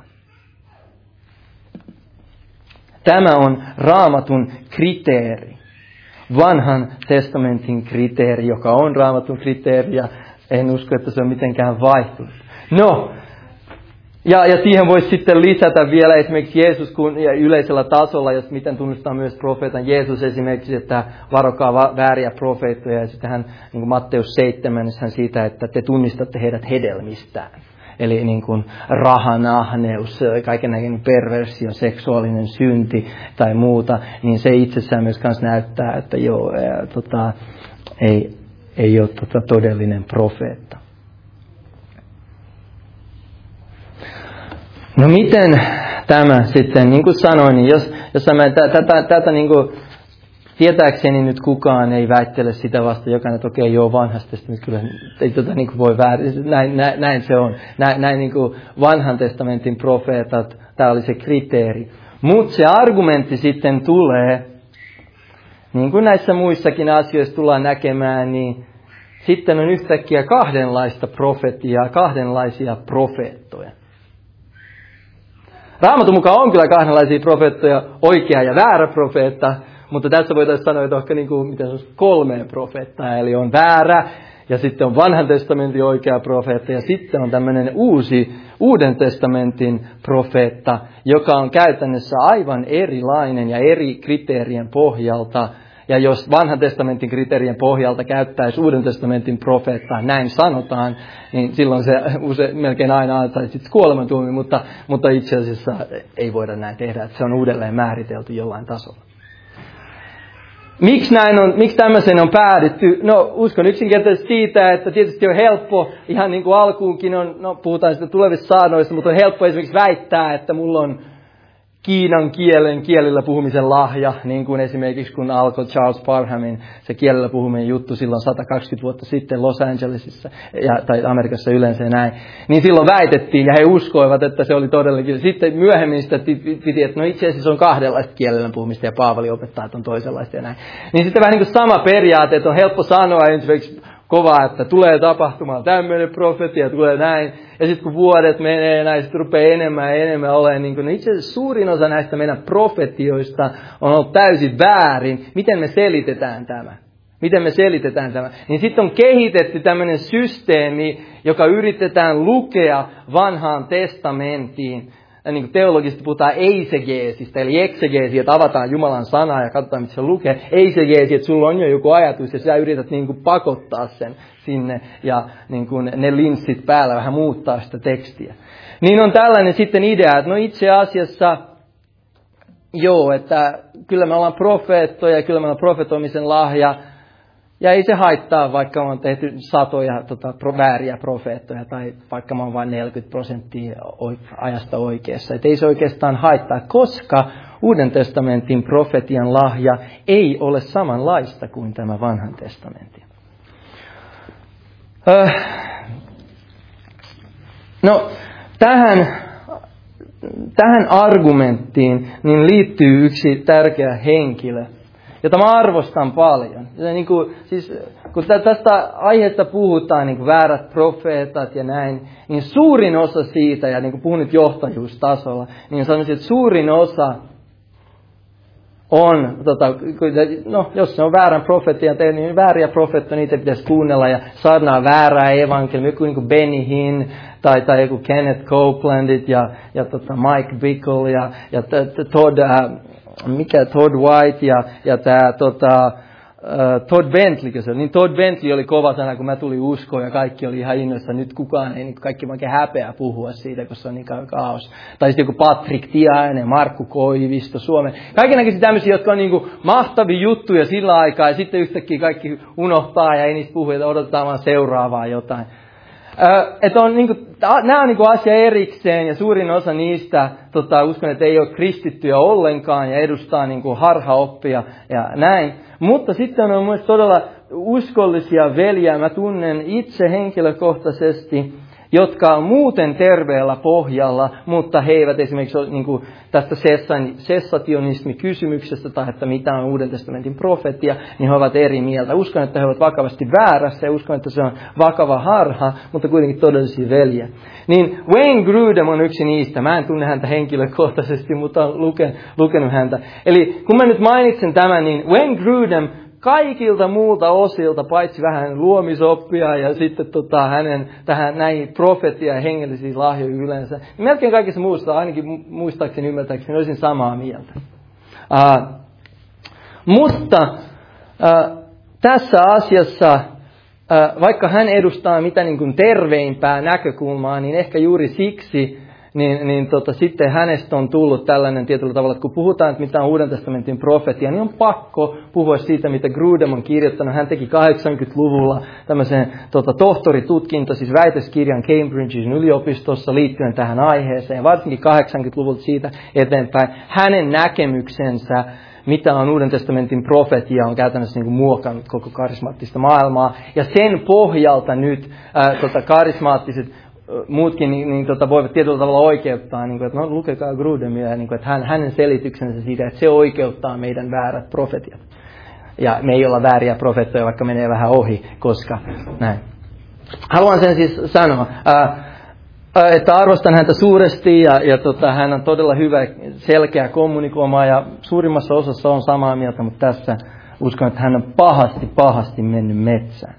Tämä on Raamatun kriteeri, vanhan testamentin kriteeri, joka on Raamatun kriteeri, ja en usko, että se on mitenkään vaihtunut. No, ja, ja siihen voisi sitten lisätä vielä esimerkiksi Jeesus kun, ja yleisellä tasolla, jos miten tunnistaa myös profeetan Jeesus esimerkiksi, että varokaa vääriä profeettoja, ja sitten hän, niin kuin Matteus seitsemän, hän siitä, että te tunnistatte heidät hedelmistään. Eli niin kuin rahanahneus, kaikennäköinen perversio, seksuaalinen synti tai muuta, niin se itsessään myös kans näyttää, että joo, ää, tota, ei, ei ole tota todellinen profeetta. No miten tämä sitten, niin kuin sanoin, niin jos, jos mä tätä, tätä niin kuin, tietääkseni nyt kukaan ei väittele sitä vasta, jokainen, että okei, okay, joo, vanhasta testamentista, kyllä ei tota niin kuin voi väärin, näin, näin, näin se on. Näin, näin niin kuin vanhan testamentin profeetat, tämä oli se kriteeri. Mutta se argumentti sitten tulee, niin kuin näissä muissakin asioissa tullaan näkemään, niin sitten on yhtäkkiä kahdenlaista profetiaa, kahdenlaisia profeettoja. Raamatun mukaan on kyllä kahdenlaisia profeettoja, oikea ja väärä profeetta, mutta tässä voitaisiin sanoa, että ehkä niin kuin, mitä se olisi, kolme profeettaa, eli on väärä, ja sitten on vanhan testamentin oikea profeetta, ja sitten on tämmöinen uusi, uuden testamentin profeetta, joka on käytännössä aivan erilainen ja eri kriteerien pohjalta. Ja jos vanhan testamentin kriteerien pohjalta käyttäisi uuden testamentin profeettaa, näin sanotaan, niin silloin se usein, melkein aina antaisi kuolemantuomio, mutta, mutta itse asiassa ei voida näin tehdä, että se on uudelleen määritelty jollain tasolla. Miksi näin on, miksi tämmöiseen on päädytty? No uskon yksinkertaisesti siitä, että tietysti on helppo, ihan niin kuin alkuunkin on, no puhutaan sitä tulevista saarnoista, mutta on helppo esimerkiksi väittää, että mulla on kiinan kielen, kielellä puhumisen lahja, niin kuin esimerkiksi kun alkoi Charles Parhamin se kielellä puhuminen juttu silloin sata kaksikymmentä vuotta sitten Los Angelesissa, ja, tai Amerikassa yleensä näin, niin silloin väitettiin ja he uskoivat, että se oli todellakin. Sitten myöhemmin sitä piti, että no itse asiassa on kahdenlaista kielellä puhumista ja Paavali opettaa, että on toisenlaista ja näin. Niin sitten vähän niin kuin sama periaate, että on helppo sanoa esimerkiksi kovaa, että tulee tapahtumaan tämmöinen profetia, tulee näin. Ja sitten kun vuodet menee näin, sitten rupeaa enemmän ja enemmän olemaan, niin kuin, itse asiassa suurin osa näistä meidän profetioista on ollut täysin väärin. Miten me selitetään tämä? Miten me selitetään tämä? Niin sitten on kehitetty tämmöinen systeemi, joka yritetään lukea vanhaan testamentiin. Niin kuin teologisesti puhutaan eisegeesistä, eli eksegeesi, että avataan Jumalan sanaa ja katsotaan, mitä se lukee. Eisegeesi, että sulla on jo joku ajatus ja sä yrität niin kuin pakottaa sen sinne ja niin kuin ne linssit päällä vähän muuttaa sitä tekstiä. Niin on tällainen sitten idea, että no itse asiassa, joo, että kyllä me ollaan profeettoja ja kyllä me ollaan profetoimisen lahja. Ja ei se haittaa, vaikka on tehty satoja tota, vääriä profeettoja tai vaikka mä oon vain neljäkymmentä prosenttia ajasta oikeassa. Et ei se oikeastaan haittaa, koska Uuden testamentin profetian lahja ei ole samanlaista kuin tämä vanhan testamentin. Öh. No, tähän, tähän argumenttiin niin liittyy yksi tärkeä henkilö, jota mä arvostan paljon. Ja niin kuin, siis, kun tästä aiheesta puhutaan, niin kuin väärät profeetat ja näin, niin suurin osa siitä, ja niin kuin puhun nyt johtajuustasolla, niin sanoisin, että suurin osa on, tota, no jos se on väärän profetia teille, niin vääriä profeettoja, niitä pitäisi kuunnella ja saarnaa väärää evankeliumia, joku niin kuin Benny Hinn tai, tai joku Kenneth Copelandit ja, ja tota Mike Bickle ja, ja Todd, äh, mikä Todd White ja, ja tämä tota, uh, Todd Bentley, se, niin Todd Bentley oli kova sana, kun mä tulin uskoon ja kaikki oli ihan innoissa. Nyt kukaan ei, niin kaikki vaikka häpeää puhua siitä, kun se on niin kaos. Tai sitten joku Patrick Tiainen, Markku Koivisto, Suomen. Kaikennäköisiä tämmöisiä, jotka on niin kuin mahtavia juttuja sillä aikaa ja sitten yhtäkkiä kaikki unohtaa ja ei niistä puhu, että odotetaan vaan seuraavaa jotain. Äh, että on niinku, nämä on niinku asia erikseen ja suurin osa niistä, tota, uskon, että ei ole kristittyjä ollenkaan ja edustaa niinku harhaoppia ja näin. Mutta sitten on myös todella uskollisia veljiä, mä tunnen itse henkilökohtaisesti, jotka on muuten terveellä pohjalla, mutta he eivät esimerkiksi ole niin kuin tästä sessationismikysymyksestä tai että mitä on Uuden testamentin profetia, niin he ovat eri mieltä. Uskon, että he ovat vakavasti väärässä ja uskon, että se on vakava harha, mutta kuitenkin todellisia veljiä. Niin Wayne Grudem on yksi niistä. Mä en tunne häntä henkilökohtaisesti, mutta olen luken, lukenut häntä. Eli kun mä nyt mainitsen tämän, niin Wayne Grudem kaikilta muulta osilta, paitsi vähän luomisoppia ja sitten tota, hänen tähän näihin profetia ja hengellisiin lahjoihin yleensä, niin melkein kaikissa muusta, ainakin muistaakseni ymmärtääkseni, olisin samaa mieltä. Uh, mutta uh, tässä asiassa, uh, vaikka hän edustaa mitä niin kuin terveimpää näkökulmaa, niin ehkä juuri siksi niin, niin tota, sitten hänestä on tullut tällainen tietyllä tavalla, että kun puhutaan, että mitä on Uuden testamentin profetia, niin on pakko puhua siitä, mitä Grudem on kirjoittanut. Hän teki kahdeksankymmentäluvulla tämmöisen tota, tohtoritutkinto, siis väitöskirjan Cambridgein yliopistossa liittyen tähän aiheeseen, varsinkin kahdeksankymmentäluvulta siitä eteenpäin. Hänen näkemyksensä, mitä on Uuden testamentin profetia, on käytännössä niin kuin muokannut koko karismaattista maailmaa. Ja sen pohjalta nyt ää, tota, karismaattiset muutkin niin, niin, tota, voivat tietyllä tavalla oikeuttaa, niin kuin, että no, lukekaa Grudemia, niin kuin, että hän, hänen selityksensä siitä, että se oikeuttaa meidän väärät profetiat. Ja me ei olla vääriä profettoja, vaikka menee vähän ohi, koska näin. Haluan sen siis sanoa, ää, että arvostan häntä suuresti ja, ja tota, hän on todella hyvä, selkeä kommunikoimaan ja suurimmassa osassa on samaa mieltä, mutta tässä uskon, että hän on pahasti, pahasti mennyt metsään.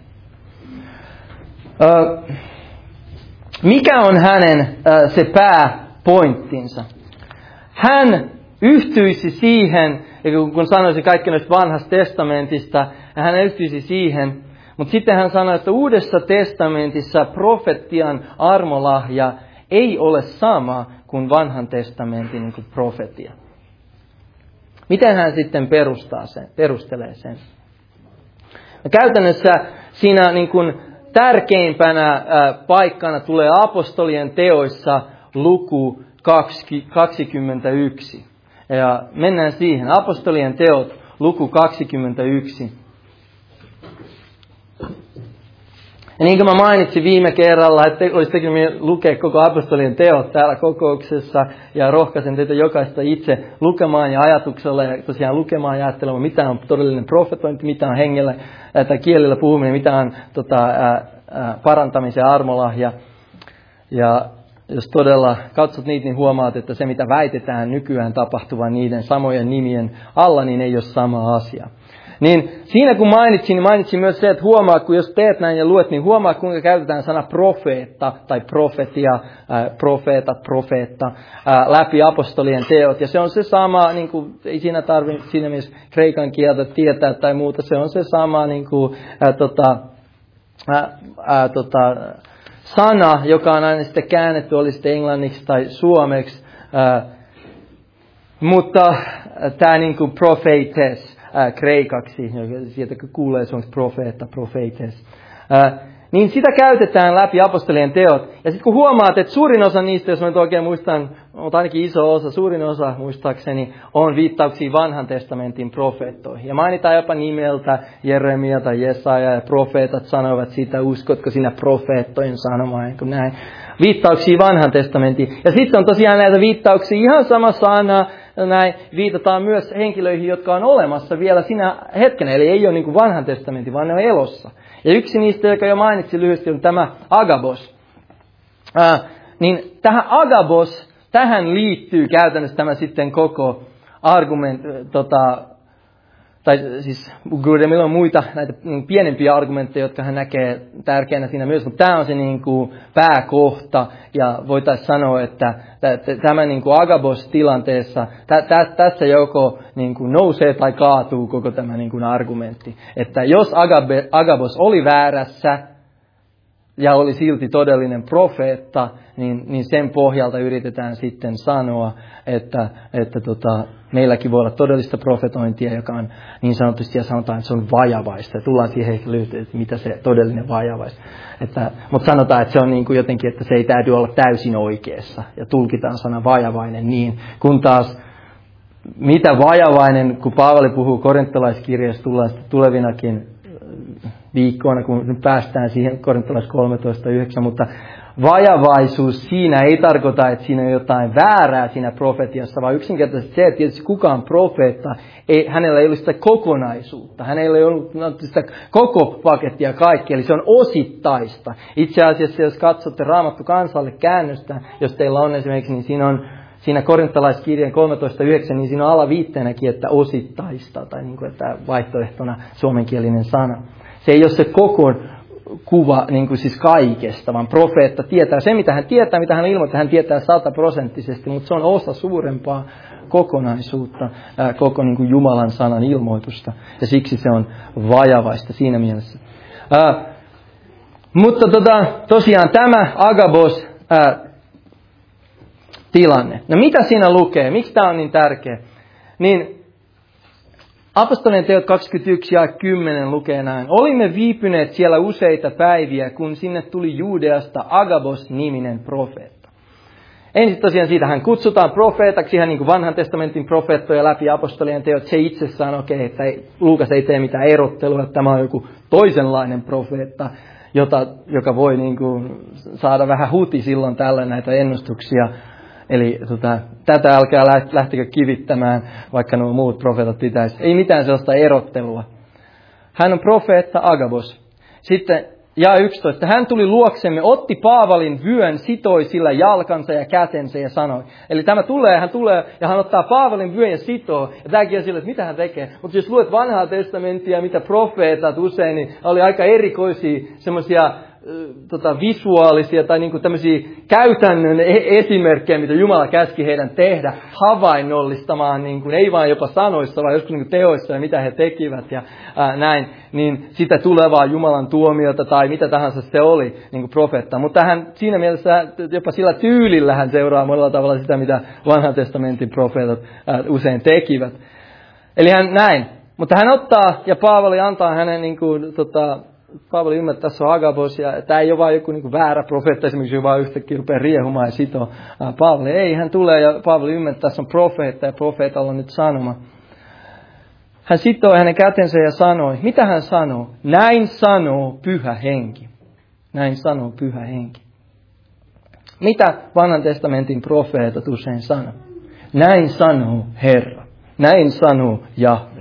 Ää, Mikä on hänen äh, se pääpointtinsa? Hän yhtyisi siihen, kun sanoisi kaikki noista vanhasta testamentista, hän yhtyisi siihen, mutta sitten hän sanoi, että Uudessa testamentissa profetian armolahja ei ole sama kuin vanhan testamentin niin kuin profetia. Miten hän sitten perustaa sen, perustelee sen? Ja käytännössä siinä niin kuin tärkeimpänä äh, paikkana tulee apostolien teoissa luku kaksikymmentäyksi. Ja mennään siihen. Apostolien teot, luku kaksikymmentäyksi. Ja niin kuin mä mainitsin viime kerralla, että olisi tekin lukea koko apostolien teot täällä kokouksessa. Ja rohkaisen teitä jokaista itse lukemaan ja ajatuksella ja tosiaan lukemaan ja ajattelemaan, mitä on todellinen profetointi, mitä on hengellä tai kielellä puhuminen, mitä on tota, ää, ää, parantamisen armolahja. Ja jos todella katsot niitä, niin huomaat, että se mitä väitetään nykyään tapahtuvan niiden samojen nimien alla, niin ei ole sama asia. Niin siinä kun mainitsin, niin mainitsin myös se, että huomaa, kun jos teet näin ja luet, niin huomaa, kuinka käytetään sana profeetta tai profetia, ää, profeetat, profeetta ää, läpi apostolien teot. Ja se on se sama, niin kuin, ei siinä tarvitse siinä mielessä kreikan kieltä tietää tai muuta, se on se sama niin kuin, ää, tota, ää, ää, tota, sana, joka on aina sitten käännetty, oli sitten englanniksi tai suomeksi, ää, mutta tämä niin kuin profetes, Ää, kreikaksi, sieltä kun kuulee, se on profeetta, profetes. Ää, niin sitä käytetään läpi apostolien teot. Ja sitten kun huomaat, että suurin osa niistä, jos mä nyt oikein muistan, mutta ainakin iso osa, suurin osa muistaakseni, on viittauksia vanhan testamentin profeettoihin. Ja mainitaan jopa nimeltä Jeremia tai Jesaja ja profeetat sanoivat sitä, uskotko sinä profeettojen sanomaan, kun näin. Viittauksia vanhan testamentiin. Ja sitten on tosiaan näitä viittauksia ihan sama sana, näin viitataan myös henkilöihin, jotka on olemassa vielä sinä hetkenä, eli ei ole niin kuin vanhan testamentin, vaan ne on elossa. Ja yksi niistä, joka jo mainitsin lyhyesti, on tämä Agabos. Ää, niin tähän Agabos, tähän liittyy käytännössä tämä sitten koko argument, tota, tai siis Grudemilla on muita näitä niin pienempiä argumentteja, jotka hän näkee tärkeänä siinä myös, mutta tämä on se niin kuin pääkohta, ja voitaisiin sanoa, että tämä niin kuin Agabos-tilanteessa, tä, tä, tässä joko niin kuin nousee tai kaatuu koko tämä niin kuin argumentti. Että jos Agabe, Agabos oli väärässä ja oli silti todellinen profeetta, niin, niin sen pohjalta yritetään sitten sanoa, että, että tota, meilläkin voi olla todellista profetointia, joka on niin sanotusti, ja sanotaan, että se on vajavaista. Ja tullaan siihen ehkä lyhyesti, että mitä se todellinen vajavaista. Että, mutta sanotaan, että se on niin kuin jotenkin, että se ei täydy olla täysin oikeassa. Ja tulkitaan sana vajavainen niin, kun taas mitä vajavainen, kun Paavali puhuu korintolaiskirjassa, tullaan tulevinakin viikkoina, kun nyt päästään siihen korintolais kolmetoista yhdeksän, mutta vajavaisuus siinä ei tarkoita, että siinä on jotain väärää siinä profetiassa, vaan yksinkertaisesti se, että tietysti kukaan profeetta, ei, hänellä ei ole sitä kokonaisuutta, hänellä ei ollut sitä koko pakettia kaikki, eli se on osittaista. Itse asiassa, jos katsotte Raamattu kansalle käännöstä, jos teillä on esimerkiksi, niin siinä on siinä korintolaiskirjan kolmetoista yhdeksän, niin siinä on alaviitteenäkin, että osittaista, tai niin kuin, että vaihtoehtona suomenkielinen sana. Se ei ole se koko kuva niin kuin siis kaikesta, vaan profeetta tietää se, mitä hän tietää, mitä hän ilmoittaa, hän tietää sataprosenttisesti, mutta se on osa suurempaa kokonaisuutta, ää, koko niin kuin Jumalan sanan ilmoitusta, ja siksi se on vajavaista siinä mielessä. Ää, mutta tota, tosiaan tämä Agabos, ää, tilanne. No mitä siinä lukee? Miksi tämä on niin tärkeä? Niin Apostolien teot kaksikymmentäyksi ja kymmenen lukee näin. Olimme viipyneet siellä useita päiviä, kun sinne tuli Juudeasta Agabos-niminen profeetta. Ensin tosiaan siitä hän kutsutaan profeetaksi, ihan niin kuin vanhan testamentin profeettoja läpi Apostolien teot. Se itsessään, okei, okay, että ei, Luukas ei tee mitään erottelua, että tämä on joku toisenlainen profeetta, jota, joka voi niin kuin saada vähän huti silloin tällä näitä ennustuksia. Eli tota, tätä älkää lähtikö kivittämään, vaikka nuo muut profeetat pitäisi. Ei mitään sellaista erottelua. Hän on profeetta Agabos. Sitten jae yksitoista. Hän tuli luoksemme, otti Paavalin vyön, sitoi sillä jalkansa ja kätensä ja sanoi. Eli tämä tulee, hän tulee ja hän ottaa Paavalin vyön ja sitoo. Ja tämäkin on sillä, että mitä hän tekee. Mutta jos luet vanhaa testamenttia, mitä profeetat usein, niin oli aika erikoisia semmoisia Tota, visuaalisia tai niinku tämmöisiä käytännön esimerkkejä, mitä Jumala käski heidän tehdä, havainnollistamaan, niinku, ei vain jopa sanoissa, vaan joskus niinku teoissa ja mitä he tekivät ja ää, näin, niin sitä tulevaa Jumalan tuomiota tai mitä tahansa se oli niinku profeetta. Mutta hän siinä mielessä jopa sillä tyylillä hän seuraa monella tavalla sitä, mitä vanhan testamentin profeetat ää, usein tekivät. Eli hän näin, mutta hän ottaa ja Paavali antaa hänen niinku, tota, Paavali ymmärtää, että tässä on Agabos, ja tämä ei ole vain joku niin kuin väärä profeetta, esimerkiksi vaan yhtäkkiä rupeaa riehumaan ja sitoo Paavali. Ei, hän tulee ja Paavali ymmärtää, että tässä on profeetta ja profeetalla on nyt sanoma. Hän sitoo hänen kätensä ja sanoi, mitä hän sanoo? Näin sanoo Pyhä Henki. Näin sanoo Pyhä Henki. Mitä vanhan testamentin profeetat usein sanoo? Näin sanoo Herra. Näin sanoo Jahve.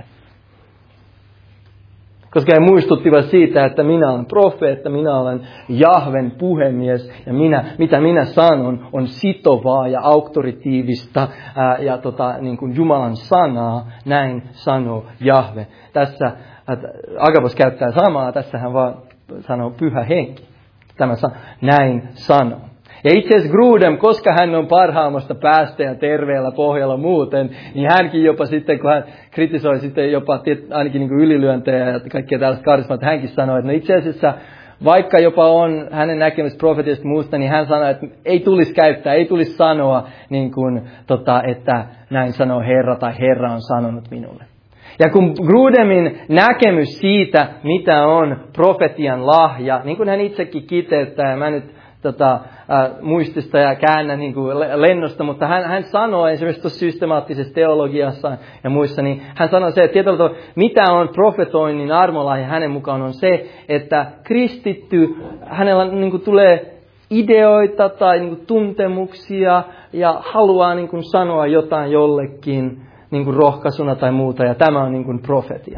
Koska he muistuttivat siitä, että minä olen profeetta, minä olen Jahven puhemies ja minä, mitä minä sanon on sitovaa ja auktoritiivista ää, ja tota, niin kuin Jumalan sanaa, näin sanoo Jahve. Tässä Agabos käyttää samaa, tässä hän vaan sanoo Pyhä Henki. Tämä san, näin sanoo. Ja itse asiassa Grudem, koska hän on parhaimmasta päästä ja terveellä pohjalla muuten, niin hänkin jopa sitten, kun hän kritisoi sitten jopa ainakin niin kuin ylilyöntejä ja kaikkia tällaista karismaa, hänkin sanoi, että no itse asiassa vaikka jopa on hänen näkemys profetiasta muusta, niin hän sanoi, että ei tulisi käyttää, ei tulisi sanoa, niin kuin, tota, että näin sanoo Herra tai Herra on sanonut minulle. Ja kun Grudemin näkemys siitä, mitä on profetian lahja, niin kuin hän itsekin kiteyttää, ja mä nyt Tota, äh, muistista ja käännä niin kuin lennosta, mutta hän, hän sanoo esimerkiksi tuossa systemaattisessa teologiassa ja muissa, niin hän sanoo se, että tietyllä tavalla, mitä on profetoinnin armolahja hänen mukaan on se, että kristitty, hänellä niin kuin tulee ideoita tai niin kuin tuntemuksia ja haluaa niin kuin sanoa jotain jollekin niin kuin rohkaisuna tai muuta, ja tämä on niin kuin profetia.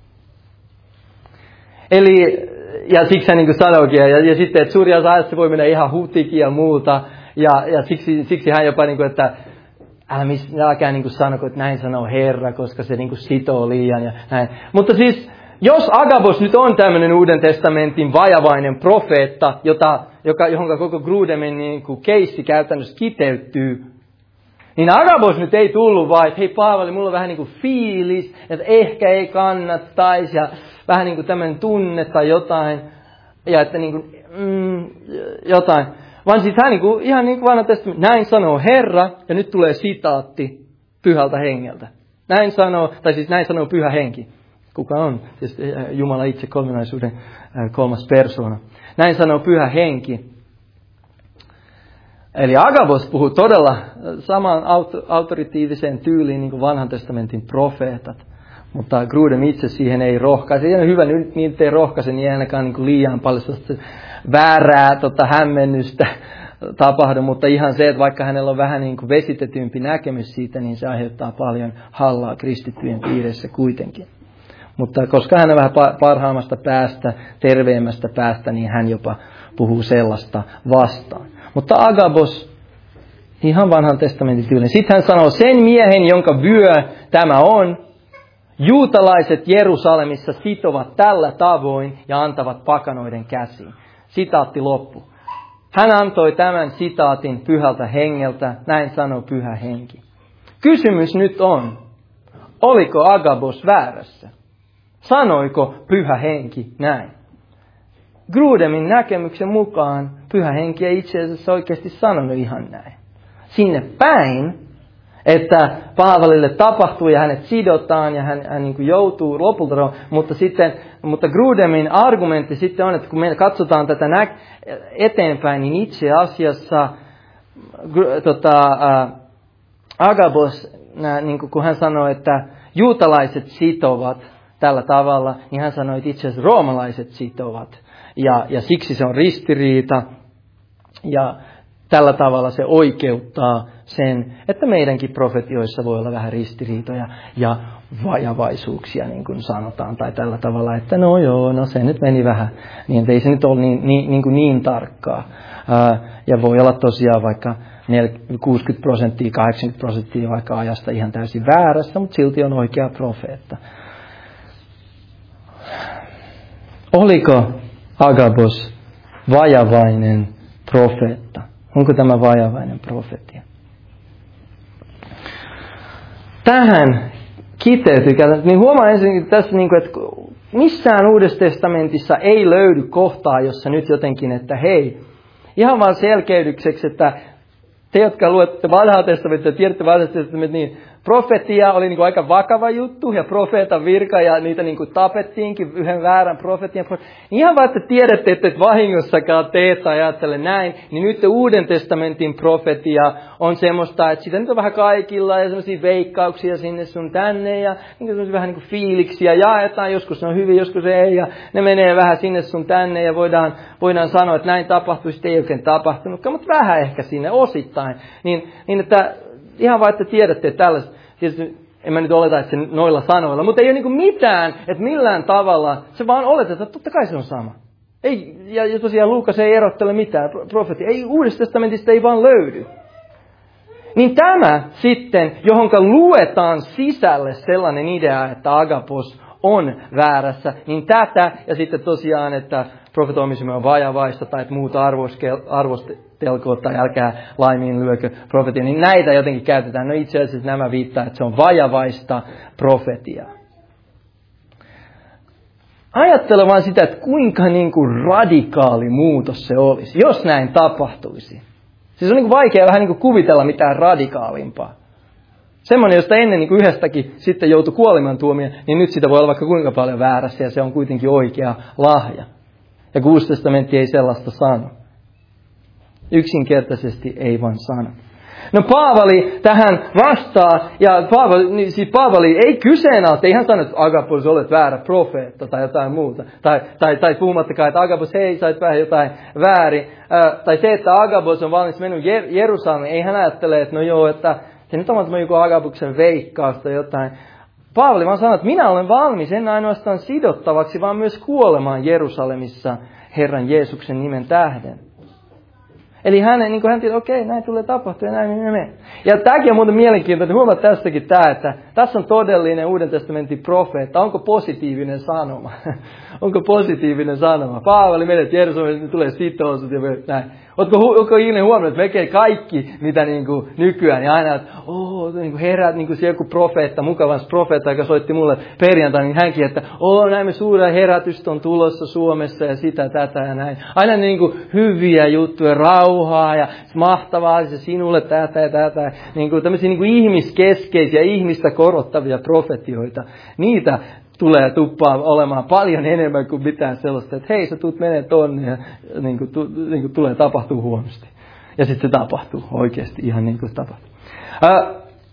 Eli ja siksi hän niin kuin sanoikin, ja, ja sitten, että suuri osa ajasta voi mennä ihan hutikin ja muuta, ja, ja siksi, siksi hän jopa, niin kuin, että älkää niin kuin sanoko, että näin sanoo Herra, koska se niin kuin sitoo liian ja näin. Mutta siis, jos Agabos nyt on tämmöinen Uuden testamentin vajavainen profeetta, jota, joka, johon koko Grudemin niin kuin keissi käytännössä kiteytyy, niin Agabos nyt ei tullut vaan, että hei Paavali, mulla on vähän niin kuin fiilis, että ehkä ei kannattaisi, ja vähän niin kuin tämmöinen tunne tai jotain, ja että niin kuin, mm, jotain. Vaan siis hän niin kuin, ihan niin kuin vanha testamentti, näin sanoo Herra, ja nyt tulee sitaatti Pyhältä Hengeltä. Näin sanoo, tai siis näin sanoo Pyhä Henki. Kuka on? Siis Jumala itse kolminaisuuden kolmas persoona. Näin sanoo Pyhä Henki. Eli Agabos puhuu todella samaan autoritiiviseen tyyliin niin kuin vanhan testamentin profeetat. Mutta Grudem itse siihen ei rohkaise. Ja hyvä, nyt niin ei rohkaise, niin ei ainakaan niin kuin liian paljon väärää tota, hämmennystä tapahdu. Mutta ihan se, että vaikka hänellä on vähän niin kuin vesitetympi näkemys siitä, niin se aiheuttaa paljon hallaa kristittyjen piirissä kuitenkin. Mutta koska hän on vähän parhaimmasta päästä, terveemmästä päästä, niin hän jopa puhuu sellaista vastaan. Mutta Agabos, ihan vanhan testamentin tyylinen. Sitten hän sanoo, sen miehen, jonka vyö tämä on, juutalaiset Jerusalemissa sitovat tällä tavoin ja antavat pakanoiden käsiin. Sitaatti loppu. Hän antoi tämän sitaatin Pyhältä Hengeltä, näin sanoo Pyhä Henki. Kysymys nyt on, oliko Agabos väärässä? Sanoiko Pyhä Henki näin? Grudemin näkemyksen mukaan Pyhä Henki ei itse asiassa oikeasti sanonut ihan näin. sinne päin, että Paavalille tapahtuu ja hänet sidotaan ja hän, hän niin kuin joutuu lopulta, mutta sitten, mutta Grudemin argumentti sitten on, että kun me katsotaan tätä nä- eteenpäin, niin itse asiassa tota, ä, Agabos, nä, niin kuin kun hän sanoi, että juutalaiset sitovat tällä tavalla, niin hän sanoi, että itse asiassa roomalaiset sitovat ja, ja siksi se on ristiriita ja tällä tavalla se oikeuttaa sen, että meidänkin profetioissa voi olla vähän ristiriitoja ja vajavaisuuksia, niin kuin sanotaan, tai tällä tavalla, että no joo, no se nyt meni vähän, niin ei se nyt ole niin, niin, niin, kuin niin tarkkaa. Ää, ja voi olla tosiaan vaikka kuusikymmentä prosenttia, kahdeksankymmentä prosenttia vaikka ajasta ihan täysin väärässä, mutta silti on oikea profeetta. Oliko Agabos vajavainen profeetta? Onko tämä vajavainen profetia? Tähän kiteytyy, niin huomaa ensinnäkin tässä, että missään Uudessa testamentissa ei löydy kohtaa, jossa nyt jotenkin, että hei, ihan vaan selkeydykseksi, että te, jotka luette vanhaa testamenttia, tiedätte vanhaa testamenttia, niin profetia oli niin kuin aika vakava juttu ja profeetan virka ja niitä niin kuin tapettiinkin yhden väärän profetian. Ihan vaan, että tiedätte, että et vahingossakaan teet ajattele näin, niin nyt Uuden testamentin profetia on semmoista, että sitä nyt on vähän kaikilla ja semmoisia veikkauksia sinne sun tänne ja niin vähän niin kuin fiiliksiä jaetaan, joskus ne on hyvin, joskus ei ja ne menee vähän sinne sun tänne ja voidaan, voidaan sanoa, että näin tapahtuisi, ei oikein tapahtunutkaan, mutta vähän ehkä sinne osittain. Niin, niin että ihan vaan, että tiedätte, että tällaista, tietysti en mä nyt oleta, että se noilla sanoilla, mutta ei ole niin mitään, että millään tavalla, se vaan oletetaan, että totta kai se on sama. Ei, ja, ja tosiaan Luukas ei erottele mitään, profetia, ei Uudesta testamentista ei vaan löydy. Niin tämä sitten, johonka luetaan sisälle sellainen idea, että Agabos on väärässä, niin tätä ja sitten tosiaan, että profetoimisemme on vajavaista tai että muuta arvostelkoon tai älkää laiminlyökö profetia, niin näitä jotenkin käytetään. No itse asiassa nämä viittaa, että se on vajavaista profetiaa. Ajattele vaan sitä, että kuinka niin kuin radikaali muutos se olisi, jos näin tapahtuisi. Siis on niin kuin vaikea vähän niin kuin kuvitella mitään radikaalimpaa. Semmoinen, josta ennen niin kuin yhdestäkin sitten joutui kuolemantuomioon, niin nyt sitä voi olla vaikka kuinka paljon väärässä ja se on kuitenkin oikea lahja. Ja Uusi testamentti ei sellaista sano. Yksinkertaisesti ei vaan sano. No Paavali tähän vastaa, ja Paavali, niin siis Paavali ei kyseenalaista, ei hän sano, että Agabos olet väärä profeetta tai jotain muuta. Tai, tai, tai puhumattakaan, että Agabos hei, sait vähän jotain väärin. Ää, tai se, että Agabos on valmis mennyt Jer- Jerusalemiin, ei hän ajattele, että no joo, että se nyt on joku Agaboksen veikkaus tai jotain. Paavali vaan sanoo, että minä olen valmis en ainoastaan sidottavaksi, vaan myös kuolemaan Jerusalemissa Herran Jeesuksen nimen tähden. Eli hän, niin kuin hän tiedät, okei, okay, näin tulee tapahtua ja näin niin menee. Ja tämäkin on muuten mielenkiintoinen, huomaa tässäkin tämä, että tässä on todellinen Uuden testamentin profeetta. Onko positiivinen sanoma? Onko positiivinen sanoma? Paavali menet Jerusalemissa, niin tulee sitousut ja näin. Oletko, oletko Iinen huomannut, että melkein kaikki, mitä niin kuin nykyään, niin aina, että oh, niin kuin herät, niin kuin se joku profeetta, mukavans profeetta, joka soitti mulle perjantaina, niin hänkin, että oh, näin me suuren herätystä on tulossa Suomessa ja sitä, tätä ja näin. Aina niin kuin hyviä juttuja, rauhaa ja mahtavaa se sinulle tätä ja tätä. Niin kuin tämmöisiä niin kuin ihmiskeskeisiä, ihmistä korottavia profetioita. Niitä tulee tuppaa olemaan paljon enemmän kuin mitään sellaista, että hei, sä tulet menee tonne ja niin kuin, tu, niin kuin tulee tapahtuu huonosti. Ja sitten se tapahtuu oikeasti ihan niin kuin se tapahtuu. Ää,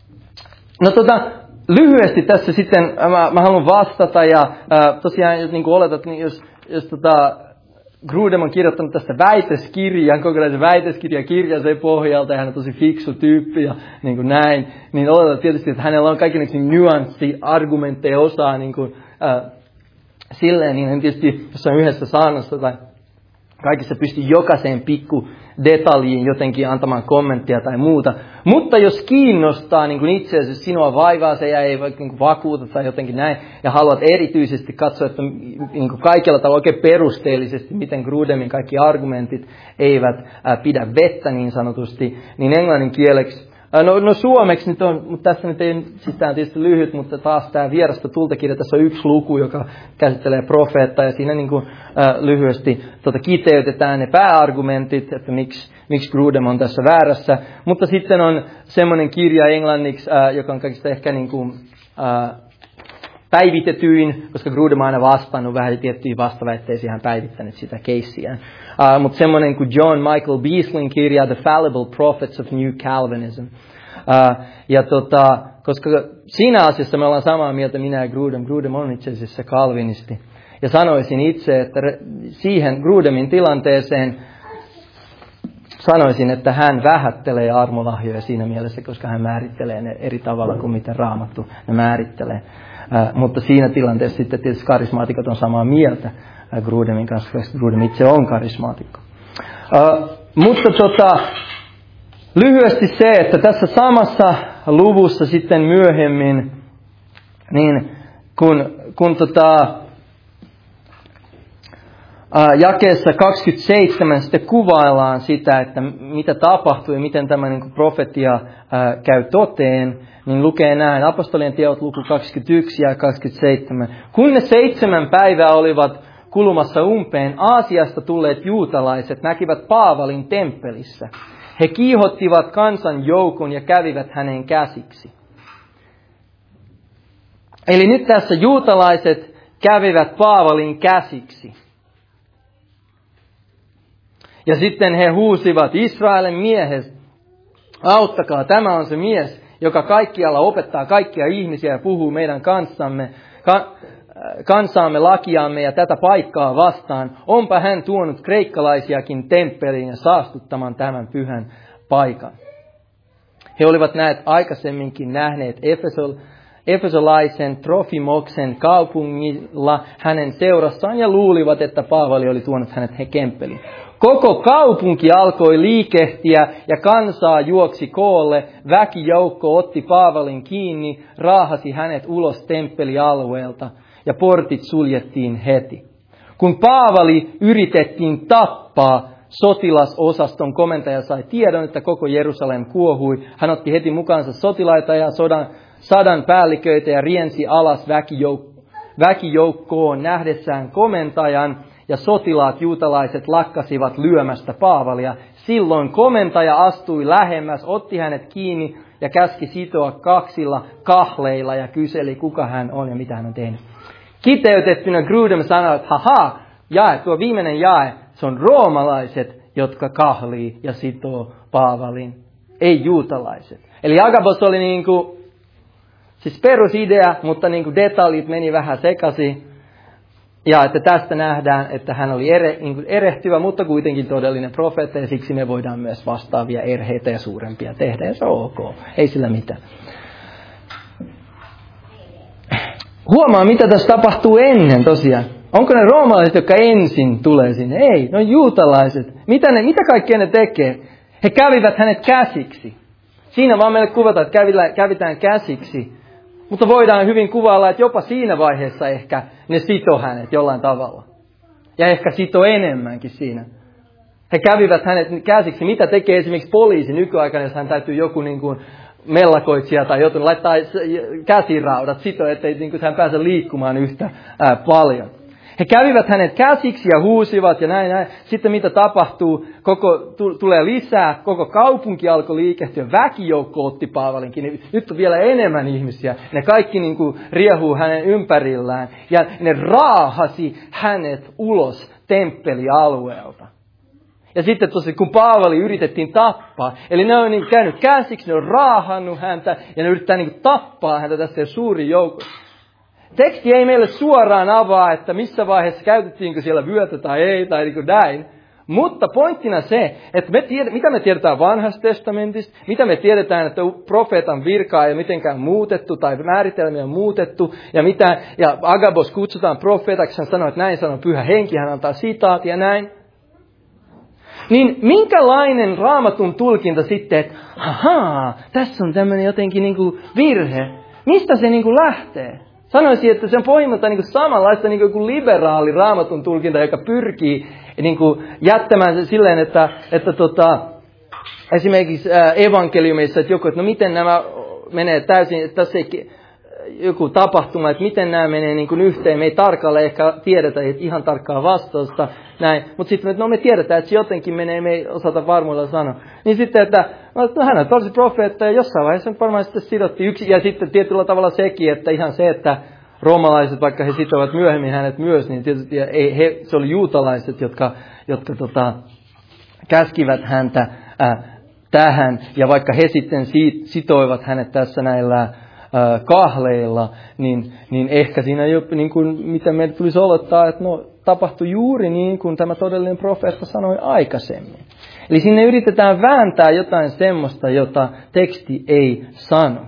no tota, lyhyesti tässä sitten mä, mä haluan vastata ja ää, tosiaan niin kuin oletat, niin jos, jos tota, Grudem on kirjoittanut tästä väitöskirjan, kokonaisen väitöskirjan kirjan sen pohjalta, ja hän on tosi fiksu tyyppi ja niin kuin näin, niin oletan tietysti, että hänellä on kaikenlaisia nyanssiargumentteja osaa niin kuin, äh, silleen, niin hän tietysti jossain yhdessä saarnassa tai kaikissa pystyy jokaiseen pikku detaljiin jotenkin antamaan kommenttia tai muuta. Mutta jos kiinnostaa niin kuin itse asiassa sinua vaivaa se ja ei vaikka niin vakuuta tai jotenkin näin, ja haluat erityisesti katsoa, että niin kuin kaikilla tavalla oikein perusteellisesti, miten Grudemin kaikki argumentit eivät ää, pidä vettä niin sanotusti, niin englannin kieleksi No, no suomeksi nyt on, mutta tässä nyt ei, siis tämä on tietysti lyhyt, mutta taas tämä Vierasta tulta -kirja, tässä on yksi luku, joka käsittelee profeettaa, ja siinä niin kuin, äh, lyhyesti tota, kiteytetään ne pääargumentit, että miksi, miksi Grudem on tässä väärässä. Mutta sitten on semmoinen kirja englanniksi, äh, joka on kaikista ehkä niin kuin, äh, päivitetyin, koska Grudem on aina vastannut vähän tiettyihin vastaväitteisiin, hän päivittänyt sitä keissiään. Uh, mutta semmoinen kuin John Michael Beaslin kirja The Fallible Prophets of New Calvinism. Uh, ja tota, koska siinä asiassa me ollaan samaa mieltä, minä ja Grudem. Grudem on itse asiassa kalvinisti. Ja sanoisin itse, että siihen Grudemin tilanteeseen sanoisin, että hän vähättelee armolahjoja siinä mielessä, koska hän määrittelee ne eri tavalla kuin miten Raamattu ne määrittelee. Uh, mutta siinä tilanteessa sitten tietysti karismaatikot on samaa mieltä uh, Grudemin kanssa, koska Grudem itse on karismaatikko. Uh, mutta tota, lyhyesti se, että tässä samassa luvussa sitten myöhemmin, niin kun, kun tota, uh, jakeessa kaksikymmentäseitsemän sitten kuvaillaan sitä, että mitä tapahtuu ja miten tämä niin kuin profetia uh, käy toteen, niin lukee näin, apostolien teot luku kaksikymmentäyksi ja kaksikymmentäseitsemän. Kun ne seitsemän päivää olivat kulumassa umpeen, Aasiasta tulleet juutalaiset näkivät Paavalin temppelissä. He kiihottivat kansan joukon ja kävivät hänen käsiksi. Eli nyt tässä juutalaiset kävivät Paavalin käsiksi. Ja sitten he huusivat, Israelin miehet, auttakaa, tämä on se mies, joka kaikkialla opettaa kaikkia ihmisiä ja puhuu meidän kanssamme, ka, kansaamme, lakiamme ja tätä paikkaa vastaan. Onpa hän tuonut kreikkalaisiakin temppeliin ja saastuttamaan tämän pyhän paikan. He olivat näet aikaisemminkin nähneet Efesol, Efesolaisen Trofimoksen kaupungilla hänen seurassaan ja luulivat, että Paavali oli tuonut hänet he temppeliin. Koko kaupunki alkoi liikehtiä ja kansaa juoksi koolle. Väkijoukko otti Paavalin kiinni, raahasi hänet ulos temppelialueelta ja portit suljettiin heti. Kun Paavali yritettiin tappaa, sotilasosaston komentaja sai tiedon, että koko Jerusalem kuohui. Hän otti heti mukaansa sotilaita ja sodan, sadan päälliköitä ja riensi alas väkijouk- väkijoukkoon nähdessään komentajan. Ja sotilaat juutalaiset lakkasivat lyömästä Paavalia. Silloin komentaja astui lähemmäs, otti hänet kiinni ja käski sitoa kaksilla kahleilla ja kyseli, kuka hän on ja mitä hän on tehnyt. Kiteytettynä Grudem sanoi, että haha, jae, tuo viimeinen jae, se on roomalaiset, jotka kahlii ja sitoo Paavalin, ei juutalaiset. Eli Agabos oli niin kuin, siis perusidea, mutta niin kuin detaljit meni vähän sekaisin. Ja että tästä nähdään, että hän oli ere, niin kuin erehtyvä, mutta kuitenkin todellinen profeetta, ja siksi me voidaan myös vastaavia erheitä ja suurempia tehdä, ja se on ok, ei sillä mitään. Huomaa, mitä tässä tapahtuu ennen tosiaan. Onko ne roomalaiset, jotka ensin tulee sinne? Ei, ne on juutalaiset. Mitä, ne, mitä kaikkea ne tekee? He kävivät hänet käsiksi. Siinä vaan meille kuvataan, että kävitään käsiksi. Mutta voidaan hyvin kuvailla, että jopa siinä vaiheessa ehkä ne sito hänet jollain tavalla. Ja ehkä sito enemmänkin siinä. He kävivät hänet käsiksi. Mitä tekee esimerkiksi poliisi nykyaikana, jos hän täytyy joku niin kuin mellakoitsija tai jotain, laittaa käsiraudat sito, ettei niin kuin hän pääse liikkumaan yhtä ää, paljon. He kävivät hänet käsiksi ja huusivat ja näin, näin. Sitten mitä tapahtuu, koko, t- tulee lisää, koko kaupunki alkoi liikehtyä, väkijoukko otti Paavalinkin. Niin nyt on vielä enemmän ihmisiä. Ne kaikki niin kuin riehuu hänen ympärillään ja ne raahasi hänet ulos temppelialueelta. Ja sitten tosi, kun Paavali yritettiin tappaa, eli ne on niin käynyt käsiksi, ne on raahannut häntä ja ne yrittää niin tappaa häntä tässä suuri joukko. Teksti ei meille suoraan avaa, että missä vaiheessa käytettiinkö siellä vyötä tai ei, tai niin kuin näin. Mutta pointtina se, että me tiedä, mitä me tiedetään vanhasta testamentista, mitä me tiedetään, että profeetan virkaa ei mitenkään muutettu tai määritelmiä on muutettu, ja, mitä, ja Agabos kutsutaan profeetaksi, hän sanoo, että näin sanoo pyhä henki, hän antaa sitaat ja näin. Niin minkälainen Raamatun tulkinta sitten, että ahaa, tässä on tämmöinen jotenkin niin kuin virhe. Mistä se niin kuin lähtee? Sanoisin, että se on pohjimmiltaan niin kuin samanlaista niin kuin liberaali Raamatun tulkinta, joka pyrkii niin kuin jättämään se silleen, että, että tota, esimerkiksi ää, evankeliumissa, että joku, että no miten nämä menee täysin, että tässä ei joku tapahtuma, että miten nämä menee niin kuin yhteen. Me ei tarkalleen ehkä tiedetä että ihan tarkkaa vastausta, näin. Mutta sitten no me tiedetään, että se jotenkin menee, me ei osata varmuudella sanoa. Niin sitten, että no, hän on tosi profeetta ja jossain vaiheessa varmaan sitten sidottiin yksi. Ja sitten tietyllä tavalla sekin, että ihan se, että roomalaiset, vaikka he sitovat myöhemmin hänet myös, niin tietysti ei, he, se oli juutalaiset, jotka, jotka tota, käskivät häntä äh, tähän. Ja vaikka he sitten siit, sitoivat hänet tässä näillä kahleilla, niin, niin ehkä siinä jo, niin kuin, mitä meidän tulisi olettaa, että no, tapahtui juuri niin kuin tämä todellinen profeetta sanoi aikaisemmin. Eli sinne yritetään vääntää jotain semmoista, jota teksti ei sano.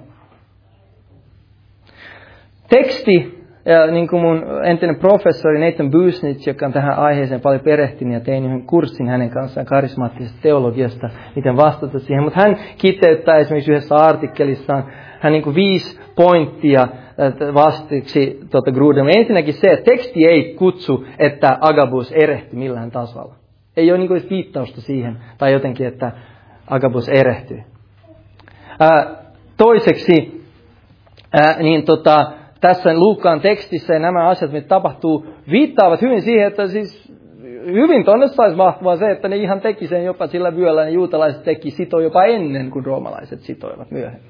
Teksti, ja niin kuin mun entinen professori Nathan Busnitz, joka on tähän aiheeseen paljon perehtynyt ja tein yhden kurssin hänen kanssaan karismaattisesta teologiasta, miten vastata siihen. Mutta hän kiteyttää esimerkiksi yhdessä artikkelissaan hän niin kuin viisi pointtia vastiksi tuota Grudem. Ensinnäkin se, että teksti ei kutsu, että Agabus erehtyi millään tasolla. Ei ole niin kuin viittausta siihen, tai jotenkin, että Agabus erehtyi. Ää, toiseksi, ää, niin tota, tässä Luukkaan tekstissä nämä asiat, mitä tapahtuu, viittaavat hyvin siihen, että siis hyvin tonne saisi mahtuvaa se, että ne ihan teki sen jopa sillä vyöllä, ne juutalaiset teki sitoi jopa ennen kuin roomalaiset sitoivat myöhemmin.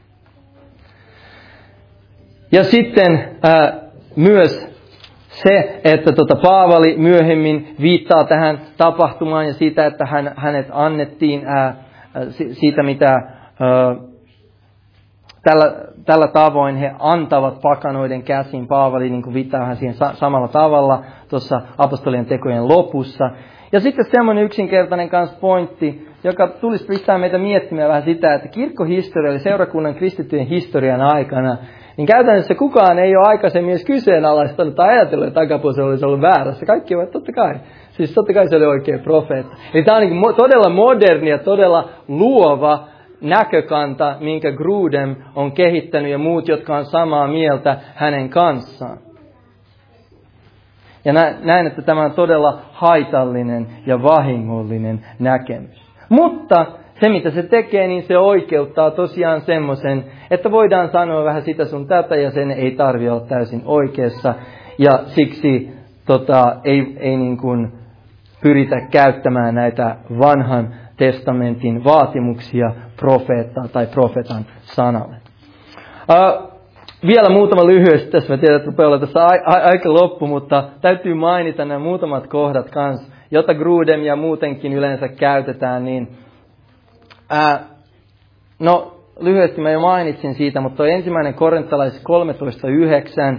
Ja sitten ää, myös se, että tota Paavali myöhemmin viittaa tähän tapahtumaan ja siitä, että hän, hänet annettiin ää, siitä, mitä ää, tällä, tällä tavoin he antavat pakanoiden käsiin. Paavali niin kuin viittaa hän siihen sa- samalla tavalla tuossa apostolien tekojen lopussa. Ja sitten semmoinen yksinkertainen kans pointti, joka tulisi pistää meitä miettimään vähän sitä, että kirkkohistoria eli seurakunnan kristittyjen historian aikana, niin käytännössä kukaan ei ole aikaisemmin edes kyseenalaistanut tai ajatellut, että Agabus olisi ollut väärässä. Kaikki ovat totta kai. Siis totta kai se oli oikea profeetta. Eli tämä on niin todella moderni ja todella luova näkökanta, minkä Grudem on kehittänyt ja muut, jotka on samaa mieltä hänen kanssaan. Ja näen, että tämä on todella haitallinen ja vahingollinen näkemys. Mutta se, mitä se tekee, niin se oikeuttaa tosiaan semmoisen, että voidaan sanoa vähän sitä sun tätä ja sen ei tarvitse olla täysin oikeassa. Ja siksi tota, ei, ei niin kuin pyritä käyttämään näitä vanhan testamentin vaatimuksia profeettaan tai profeetan sanalle. Uh, vielä muutama lyhyesti tässä. Mä tiedän, että rupeaa olla tässä a- a- aika loppu, mutta täytyy mainita nämä muutamat kohdat kanssa, jota Grudem ja muutenkin yleensä käytetään, niin Ää, no, lyhyesti mä jo mainitsin siitä, mutta tuo ensimmäinen Korintalais kolmetoista yhdeksän,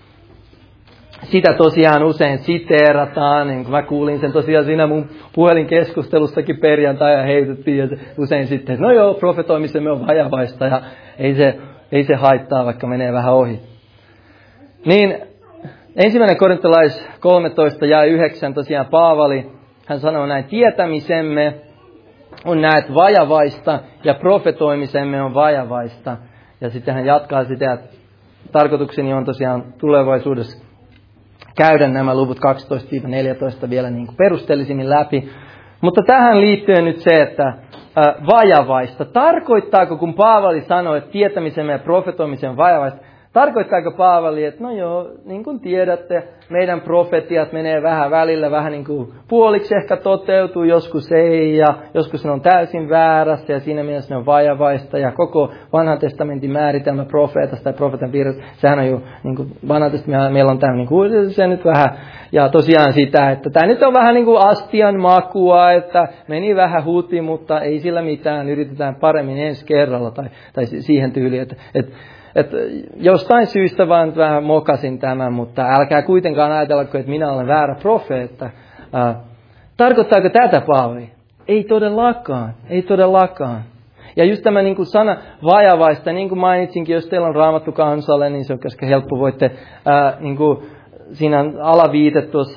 sitä tosiaan usein siteerataan, niin kuin mä kuulin sen tosiaan siinä mun puhelinkeskustelussakin perjantai ja heitettiin, ja usein sitten, no joo, profetoimisemme on vajavaista, ja ei se, ei se haittaa, vaikka menee vähän ohi. Niin, ensimmäinen Korintalais kolmetoista ja yhdeksän tosiaan Paavali, hän sanoo näin, tietämisemme on näet vajavaista ja profetoimisemme on vajavaista. Ja sitten hän jatkaa sitä, että tarkoitukseni on tosiaan tulevaisuudessa käydä nämä luvut kaksitoista neljätoista vielä niin kuin perusteellisimmin läpi. Mutta tähän liittyen nyt se, että äh, vajavaista. Tarkoittaako, kun Paavali sanoi, että tietämisemme ja profetoimisemme on vajavaista, tarkoittaako Paavali, että no joo, niin kuin tiedätte, meidän profetiat menee vähän välillä, vähän niin kuin puoliksi ehkä toteutuu, joskus ei, ja joskus ne on täysin väärässä, ja siinä mielessä ne on vajavaista, ja koko vanhan testamentin määritelmä profeetasta ja profeetan virrasta, sehän on jo, niin kuin vanhan testamentin, meillä on tämä niin kuin, se nyt vähän, ja tosiaan sitä, että tämä nyt on vähän niin kuin astian makua, että meni vähän huti, mutta ei sillä mitään, yritetään paremmin ensi kerralla, tai, tai siihen tyyliin, että, että Että jostain syystä vaan vähän mokasin tämän, mutta älkää kuitenkaan ajatella, että minä olen väärä profeetta. Äh, tarkoittaako tätä Paavali? Ei todellakaan, ei todellakaan. Ja just tämä niin kuin sana vajavaista, niin kuin mainitsinkin, jos teillä on Raamattu kansalle, niin se on koska helppo, voitte, äh, niin kuin, siinä on alaviite tuossa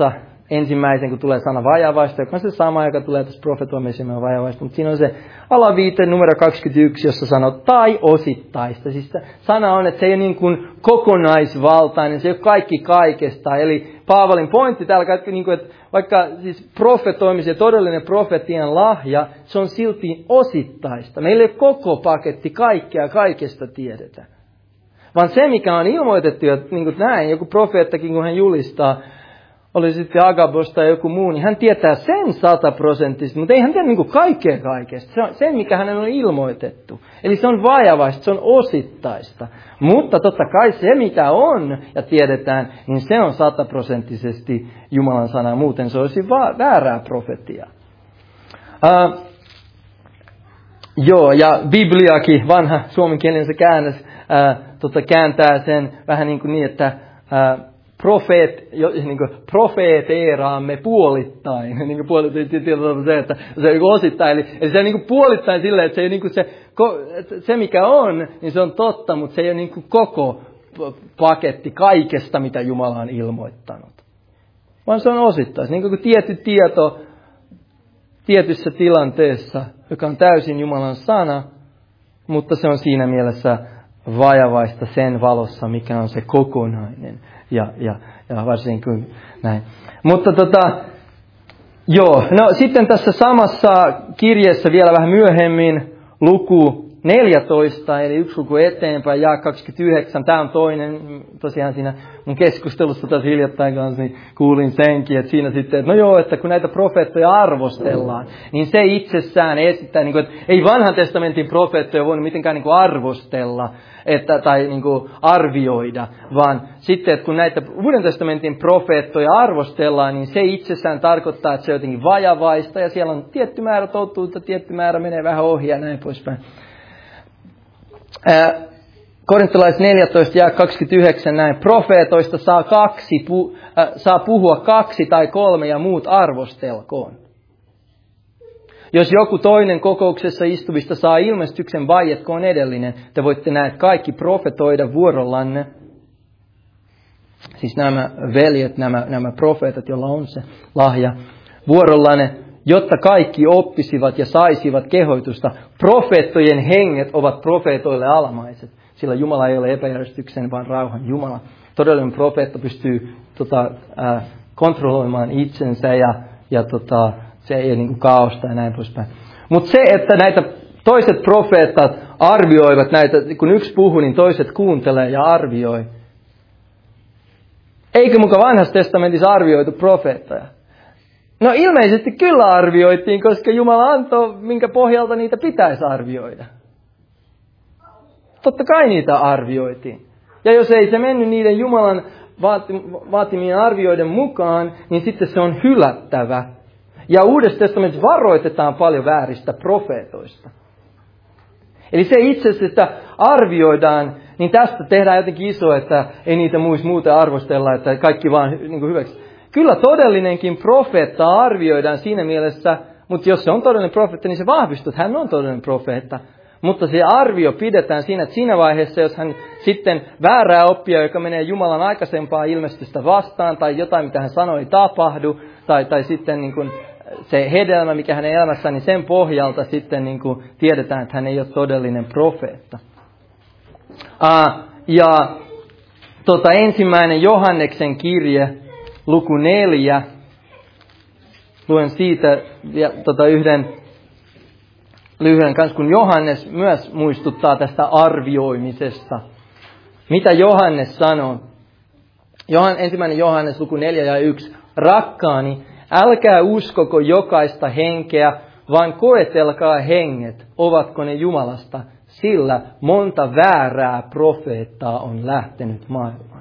ensimmäisen, kun tulee sana vajavaista, joka on se sama, joka tulee tässä profetoimiseen vajavaista. Mutta siinä on se alaviite numero kaksikymmentäyksi, jossa sanoo tai osittaista. Siis sana on, että se ei ole niin kuin kokonaisvaltainen, se ei ole kaikki kaikesta. Eli Paavalin pointti täällä, että, niin kuin, että vaikka siis profetoimisen ja todellinen profetian lahja, se on silti osittaista. Meillä ei ole koko paketti, kaikkea kaikesta tiedetään. Vaan se, mikä on ilmoitettu, ja niin kuin näin, joku profeettakin, kun hän julistaa, oli sitten Agabos tai joku muu, niin hän tietää sen sataprosenttisesti, mutta ei hän tiedä niin kuin kaikkea kaikesta. Se on sen, mikä hänen on ilmoitettu. Eli se on vajavaista, se on osittaista. Mutta totta kai se, mitä on ja tiedetään, niin se on sataprosenttisesti Jumalan sana. Muuten se olisi va- väärää profetiaa. Uh, joo, ja Bibliakin, vanha suomenkielinen se käännös, uh, tota, kääntää sen vähän niin kuin niin, että uh, Profeet, niin kuin profeeteeraamme puolittain. niin kuin puolittain se, että se on osittain. Eli, eli se on niin kuin puolittain silleen, että se, ei niin kuin se, se mikä on, niin se on totta, mutta se ei ole niin kuin koko paketti kaikesta, mitä Jumala on ilmoittanut. Vaan se on osittain. Niin kuin tietty tieto tietyssä tilanteessa, joka on täysin Jumalan sana, mutta se on siinä mielessä vajavaista sen valossa, mikä on se kokonainen. Ja, ja, ja varsinkin näin. Mutta tota, joo, no sitten tässä samassa kirjeessä vielä vähän myöhemmin luku neljätoista, eli yksi luku eteenpäin, ja kaksikymmentäyhdeksän, tämä on toinen, tosiaan siinä mun keskustelussa tässä hiljattain kanssa, niin kuulin senkin, että siinä sitten, että no joo, että kun näitä profeettoja arvostellaan, niin se itsessään esittää, niin kuin, että ei vanhan testamentin profeettoja voinut mitenkään niin kuin arvostella, että, tai niin kuin arvioida, vaan sitten, että kun näitä Uuden testamentin profeettoja arvostellaan, niin se itsessään tarkoittaa, että se on jotenkin vajavaista, ja siellä on tietty määrä totuutta, tietty määrä menee vähän ohi ja näin poispäin. Äh, Korintolais neljätoista ja kaksikymmentäyhdeksän näin, profeetoista saa, kaksi, pu, äh, saa puhua kaksi tai kolme ja muut arvostelkoon. Jos joku toinen kokouksessa istuvista saa ilmestyksen, vaietkoon edellinen. Te voitte näet kaikki profetoida vuorollanne. Siis nämä veljet, nämä, nämä profeetat, joilla on se lahja vuorollanne, jotta kaikki oppisivat ja saisivat kehoitusta. Profeettojen henget ovat profeetoille alamaiset, sillä Jumala ei ole epäjärjestyksen, vaan rauhan Jumala. Todellinen profeetta pystyy tota, äh, kontrolloimaan itsensä ja, ja tota, se ei ole niin kuin kaaosta ja näin poispäin. Mutta se, että näitä toiset profeetat arvioivat näitä, kun yksi puhuu, niin toiset kuuntelee ja arvioi. Eikö muka vanhassa testamentissa arvioitu profeettoja? No ilmeisesti kyllä arvioitiin, koska Jumala antoi, minkä pohjalta niitä pitäisi arvioida. Totta kai niitä arvioitiin. Ja jos ei se mennyt niiden Jumalan vaatimien arvioiden mukaan, niin sitten se on hylättävä. Ja Uudessa testamentissa varoitetaan paljon vääristä profeetoista. Eli se itse asiassa, että arvioidaan, niin tästä tehdään jotenkin iso, että ei niitä muisi muuten arvostella, että kaikki vaan niin kuin hyväksi. Kyllä todellinenkin profeetta arvioidaan siinä mielessä, mutta jos se on todellinen profeetta, niin se vahvistuu, että hän on todellinen profeetta. Mutta se arvio pidetään siinä, että siinä vaiheessa, jos hän sitten väärää oppia, joka menee Jumalan aikaisempaa ilmestystä vastaan, tai jotain, mitä hän sanoi, ei tapahdu, tai, tai sitten niin kuin se hedelmä, mikä hänen elämässään, niin sen pohjalta sitten niin kuin tiedetään, että hän ei ole todellinen profeetta. Uh, ja tota, ensimmäinen Johanneksen kirje, luku neljä, luen siitä ja, tota, yhden lyhyen kanssa, kun Johannes myös muistuttaa tästä arvioimisesta. Mitä Johannes sanoo? Johan, ensimmäinen Johannes, luku neljä ja yksi. Rakkaani, älkää uskoko jokaista henkeä, vaan koetelkaa henget, ovatko ne Jumalasta, sillä monta väärää profeettaa on lähtenyt maailmaan.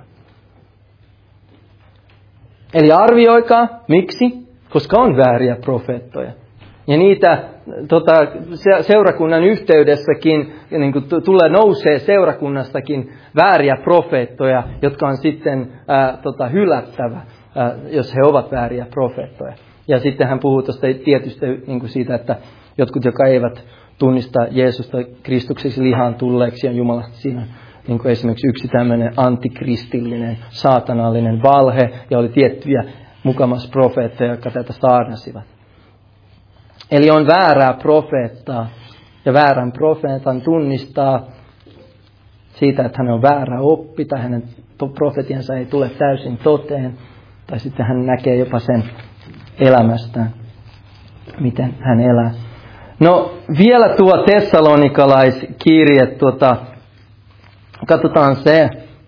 Eli arvioikaa, miksi? Koska on vääriä profeettoja. Ja niitä tota, seurakunnan yhteydessäkin niin kuin tulee nousee seurakunnastakin vääriä profeettoja, jotka on sitten ää, tota, hylättävä, ää, jos he ovat vääriä profeettoja. Ja sitten hän puhuu tuosta tietystä niin kuin siitä, että jotkut, jotka eivät tunnista Jeesusta Kristukseksi lihaan tulleeksi ja Jumalasta siinä, niin kuin esimerkiksi yksi tämmöinen antikristillinen, saatanallinen valhe, ja oli tiettyjä mukamas profeettoja, jotka tätä saarnasivat. Eli on väärää profeettaa, ja väärän profeetan tunnistaa siitä, että hän on väärä oppi, tai hänen profetiansa ei tule täysin toteen, tai sitten hän näkee jopa sen elämästään, miten hän elää. No vielä tuo tessalonikalaiskirje, tuota, katsotaan se.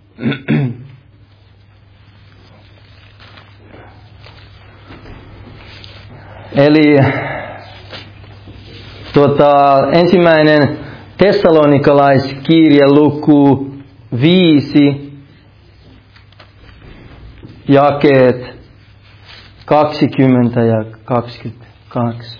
Eli tuota, ensimmäinen tessalonikalaiskirje luku viisi, jakeet kaksikymmentä ja kaksikymmentäkaksi.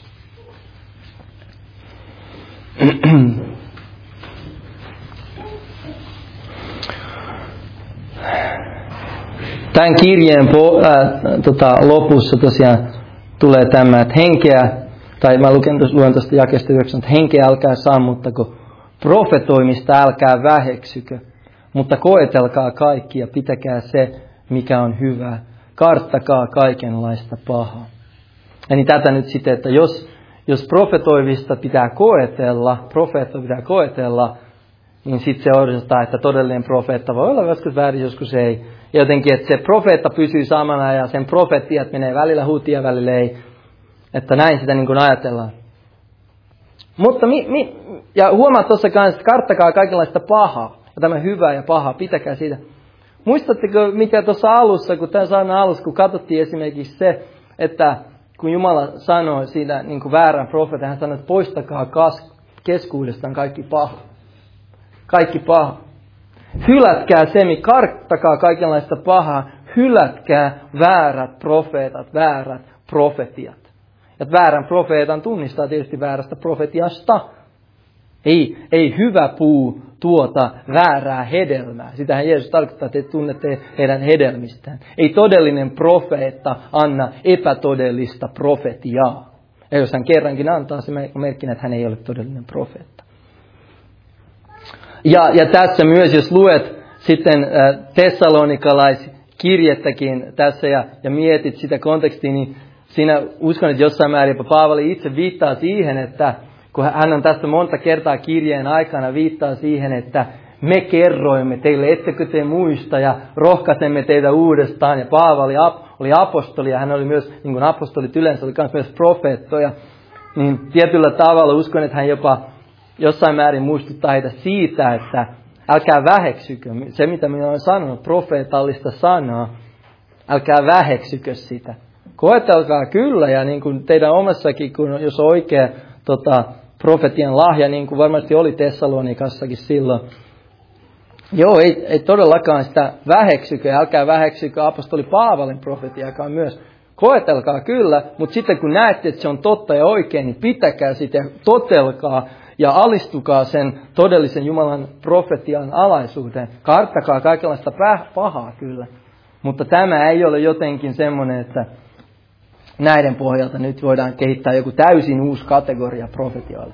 Tämän kirjeen po, äh, tota, lopussa tosiaan tulee tämä, että henkeä, tai mä luken tuosta jakeesta yhdeksän, että henkeä älkää sammuttako, profetoimista älkää väheksykö, mutta koetelkaa kaikki ja pitäkää se, mikä on hyvää. Karttakaa kaikenlaista pahaa. Eli tätä nyt sitten, että jos, jos profetoivista pitää koetella, profeetta pitää koetella, niin sitten se odottaa, että todellinen profeetta voi olla joskus väärin, joskus ei. Ja jotenkin, että se profeetta pysyy samana ja sen profetiat menee välillä hutia, välillä ei. Että näin sitä niin kuin ajatellaan. Mutta mi, mi, ja huomaat tuossa kanssa, että karttakaa kaikenlaista pahaa. Ja tämä hyvää ja pahaa, pitäkää siitä. Muistatteko, mikä tuossa alussa, kun tämän saarnan alussa, kun katsottiin esimerkiksi se, että kun Jumala sanoi siitä niin kuin väärän profeetan, hän sanoi, että poistakaa kas, keskuudestaan kaikki paha. Kaikki paha. Hylätkää semi, karttakaa kaikenlaista pahaa, hylätkää väärät profeetat, väärät profetiat. Ja väärän profeetan tunnistaa tietysti väärästä profetiasta. Ei, ei hyvä puu tuota väärää hedelmää. Sitähän Jeesus tarkoittaa, että te tunnette heidän hedelmistään. Ei todellinen profeetta anna epätodellista profetiaa. Ja jos hän kerrankin antaa, se merkkinä, että hän ei ole todellinen profeetta. Ja, ja tässä myös, jos luet sitten äh, tessalonikalaiskirjettäkin tässä ja, ja mietit sitä kontekstia, niin siinä uskon, että jossain määrin Paavali itse viittaa siihen, että kun hän on tässä monta kertaa kirjeen aikana viittaa siihen, että me kerroimme teille, ettekö te muista, ja rohkaisemme teitä uudestaan. Ja Paavali oli apostoli, ja hän oli myös, niin kuin apostolit yleensä, oli myös profeettoja. Niin tietyllä tavalla uskon, että hän jopa jossain määrin muistuttaa heitä siitä, että älkää väheksykö. Se, mitä minä olen sanonut, profeetallista sanaa, älkää väheksykö sitä. Koetelkaa kyllä, ja niin kuin teidän omassakin, kun jos on oikea tota, profetian lahja, niin kuin varmasti oli Tessalonikassakin silloin. Joo, ei, ei todellakaan sitä väheksykö, älkää väheksykö apostoli Paavalin profetiakaan myös. Koetelkaa kyllä, mutta sitten kun näette, että se on totta ja oikein, niin pitäkää sitä, totelkaa ja alistukaa sen todellisen Jumalan profetian alaisuuteen. Karttakaa kaikenlaista pahaa kyllä, mutta tämä ei ole jotenkin semmoinen, että näiden pohjalta nyt voidaan kehittää joku täysin uusi kategoria profetioille.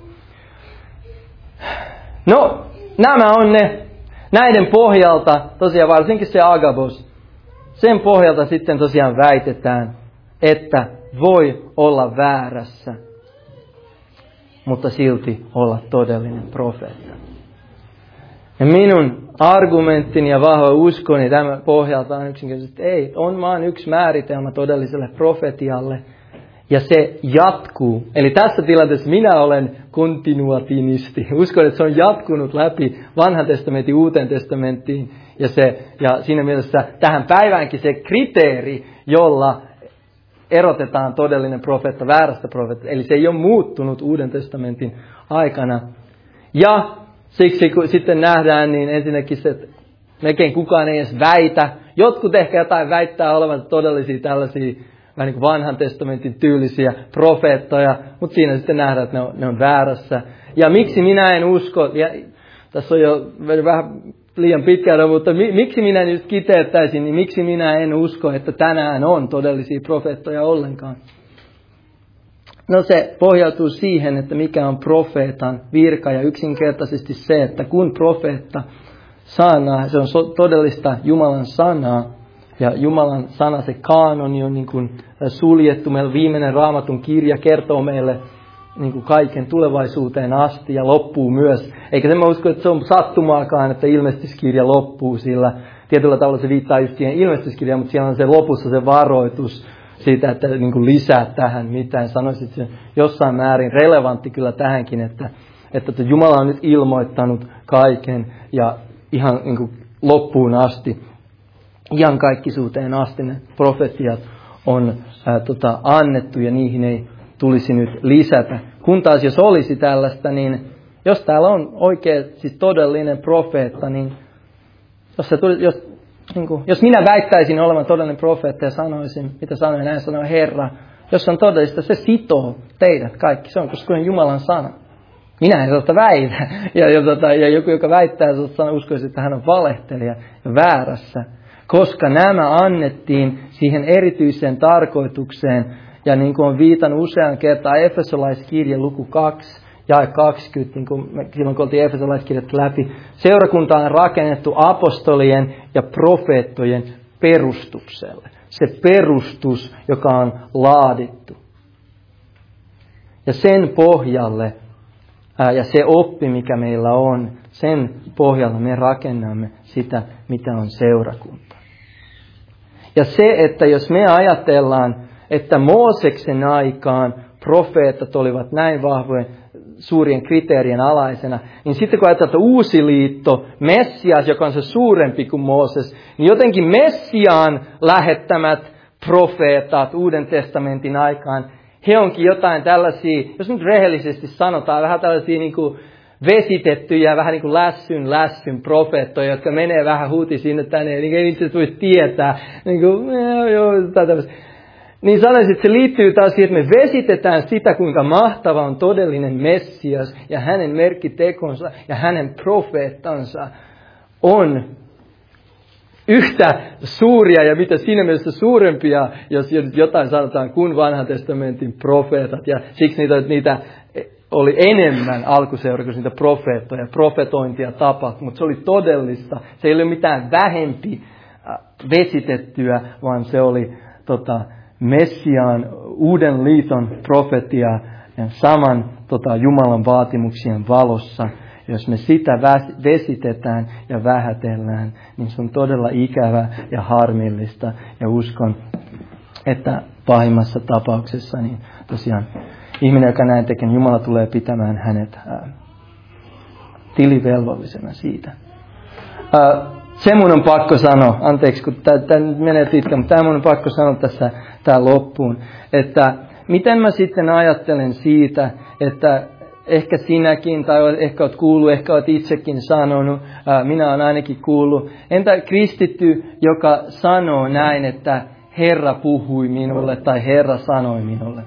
No, nämä on ne. Näiden pohjalta, tosiaan varsinkin se Agabos, sen pohjalta sitten tosiaan väitetään, että voi olla väärässä, mutta silti olla todellinen profeetta. Ja minun argumenttini ja vahva uskoni tämän pohjalta on yksinkertaisesti, ei, on vaan yksi määritelmä todelliselle profetialle, ja se jatkuu. Eli tässä tilanteessa minä olen kontinuatiinisti. Uskon, että se on jatkunut läpi vanhan testamentin, uuteen testamenttiin, ja, se, ja siinä mielessä tähän päiväänkin se kriteeri, jolla erotetaan todellinen profeetta väärästä profeetta. Eli se ei ole muuttunut uuden testamentin aikana. Ja siksi kun sitten nähdään, niin ensinnäkin se, että melkein kukaan ei edes väitä. Jotkut ehkä jotain väittää olevan todellisia tällaisia vähän niin kuin vanhan testamentin tyylisiä profeettoja, mutta siinä sitten nähdään, että ne on, ne on väärässä. Ja miksi minä en usko, ja tässä on jo vähän liian pitkään, mutta mi, miksi minä nyt kiteyttäisin, niin miksi minä en usko, että tänään on todellisia profeettoja ollenkaan? No se pohjautuu siihen, että mikä on profeetan virka, ja yksinkertaisesti se, että kun profeetta sanaa, se on todellista Jumalan sanaa, ja Jumalan sana, se kaanoni on niin kuin suljettu. Meillä viimeinen Raamatun kirja kertoo meille niin kuin kaiken tulevaisuuteen asti ja loppuu myös. Eikä se mä usko, että se on sattumaakaan, että ilmestyskirja loppuu, sillä tietyllä tavalla se viittaa just siihen ilmestyskirjaan, mutta siellä on se lopussa se varoitus siitä, että niin kuin lisää tähän mitään. Sanoisin, että se jossain määrin relevantti kyllä tähänkin, että, että Jumala on nyt ilmoittanut kaiken ja ihan niin kuin loppuun asti, ihan kaikkisuuteen asti ne profetiat on ää, tota, annettu ja niihin ei tulisi nyt lisätä. Kun taas jos olisi tällaista, niin jos täällä on oikein siis todellinen profeetta, niin jos, se tuli, jos, niin kuin, jos minä väittäisin olevan todellinen profeetta ja sanoisin, mitä sanoin, näin sanoo Herra, jos on todellista, se sitoo teidät kaikki. Se on koska on Jumalan sana. Minä en tuota väitä. Ja, ja, tota, ja joku, joka väittää, uskoisi, että hän on valehtelija ja väärässä. Koska nämä annettiin siihen erityiseen tarkoitukseen, ja niin kuin on viitannut usean kertaa Efesolaiskirje luku kaksi, jae kaksikymmentä, niin kuin me, silloin kun oltiin Efesolaiskirjat läpi, seurakunta on rakennettu apostolien ja profeettojen perustukselle. Se perustus, joka on laadittu. Ja sen pohjalle, ää, ja se oppi, mikä meillä on, sen pohjalla me rakennamme sitä, mitä on seurakunta. Ja se, että jos me ajatellaan, että Mooseksen aikaan profeetat olivat näin vahvojen suurien kriteerien alaisena, niin sitten kun ajatellaan, että uusi liitto, Messias, joka on se suurempi kuin Mooses, niin jotenkin Messiaan lähettämät profeetat Uuden testamentin aikaan, he onkin jotain tällaisia, jos nyt rehellisesti sanotaan, vähän tällaisia niin kuin vesitettyjä, vähän niin kuin lässyn, lässyn profeettoja, jotka menee vähän huuti sinne tänne, niin ei itse voi tietää, niin kuin, joo, joo, niin sanoisin, että se liittyy taas siihen, että me vesitetään sitä, kuinka mahtava on todellinen Messias ja hänen merkkitekonsa ja hänen profeettansa on yhtä suuria ja mitä siinä mielessä suurempia, jos jotain sanotaan kuin vanhan testamentin profeetat. Ja siksi niitä, niitä oli enemmän alkuseurakunnassa niitä profeettoja, profetointia tapahtui, mutta se oli todellista. Se ei ole mitään vähempi vesitettyä, vaan se oli tota, Messiaan uuden liiton profetia ja saman tota, Jumalan vaatimuksien valossa. Jos me sitä vesitetään ja vähätellään, niin se on todella ikävä ja harmillista. Ja uskon, että pahimmassa tapauksessa niin tosiaan ihminen, joka näin tekee, niin Jumala tulee pitämään hänet ää, tilivelvollisena siitä. Ää, se mun on pakko sanoa, anteeksi kun tämä menee pitkä, mutta tämä mun on pakko sanoa tässä tää loppuun, että miten mä sitten ajattelen siitä, että ehkä sinäkin, tai ehkä olet kuullut, ehkä olet itsekin sanonut, ää, minä olen ainakin kuullut. Entä kristitty, joka sanoo näin, että Herra puhui minulle, tai Herra sanoi minulle?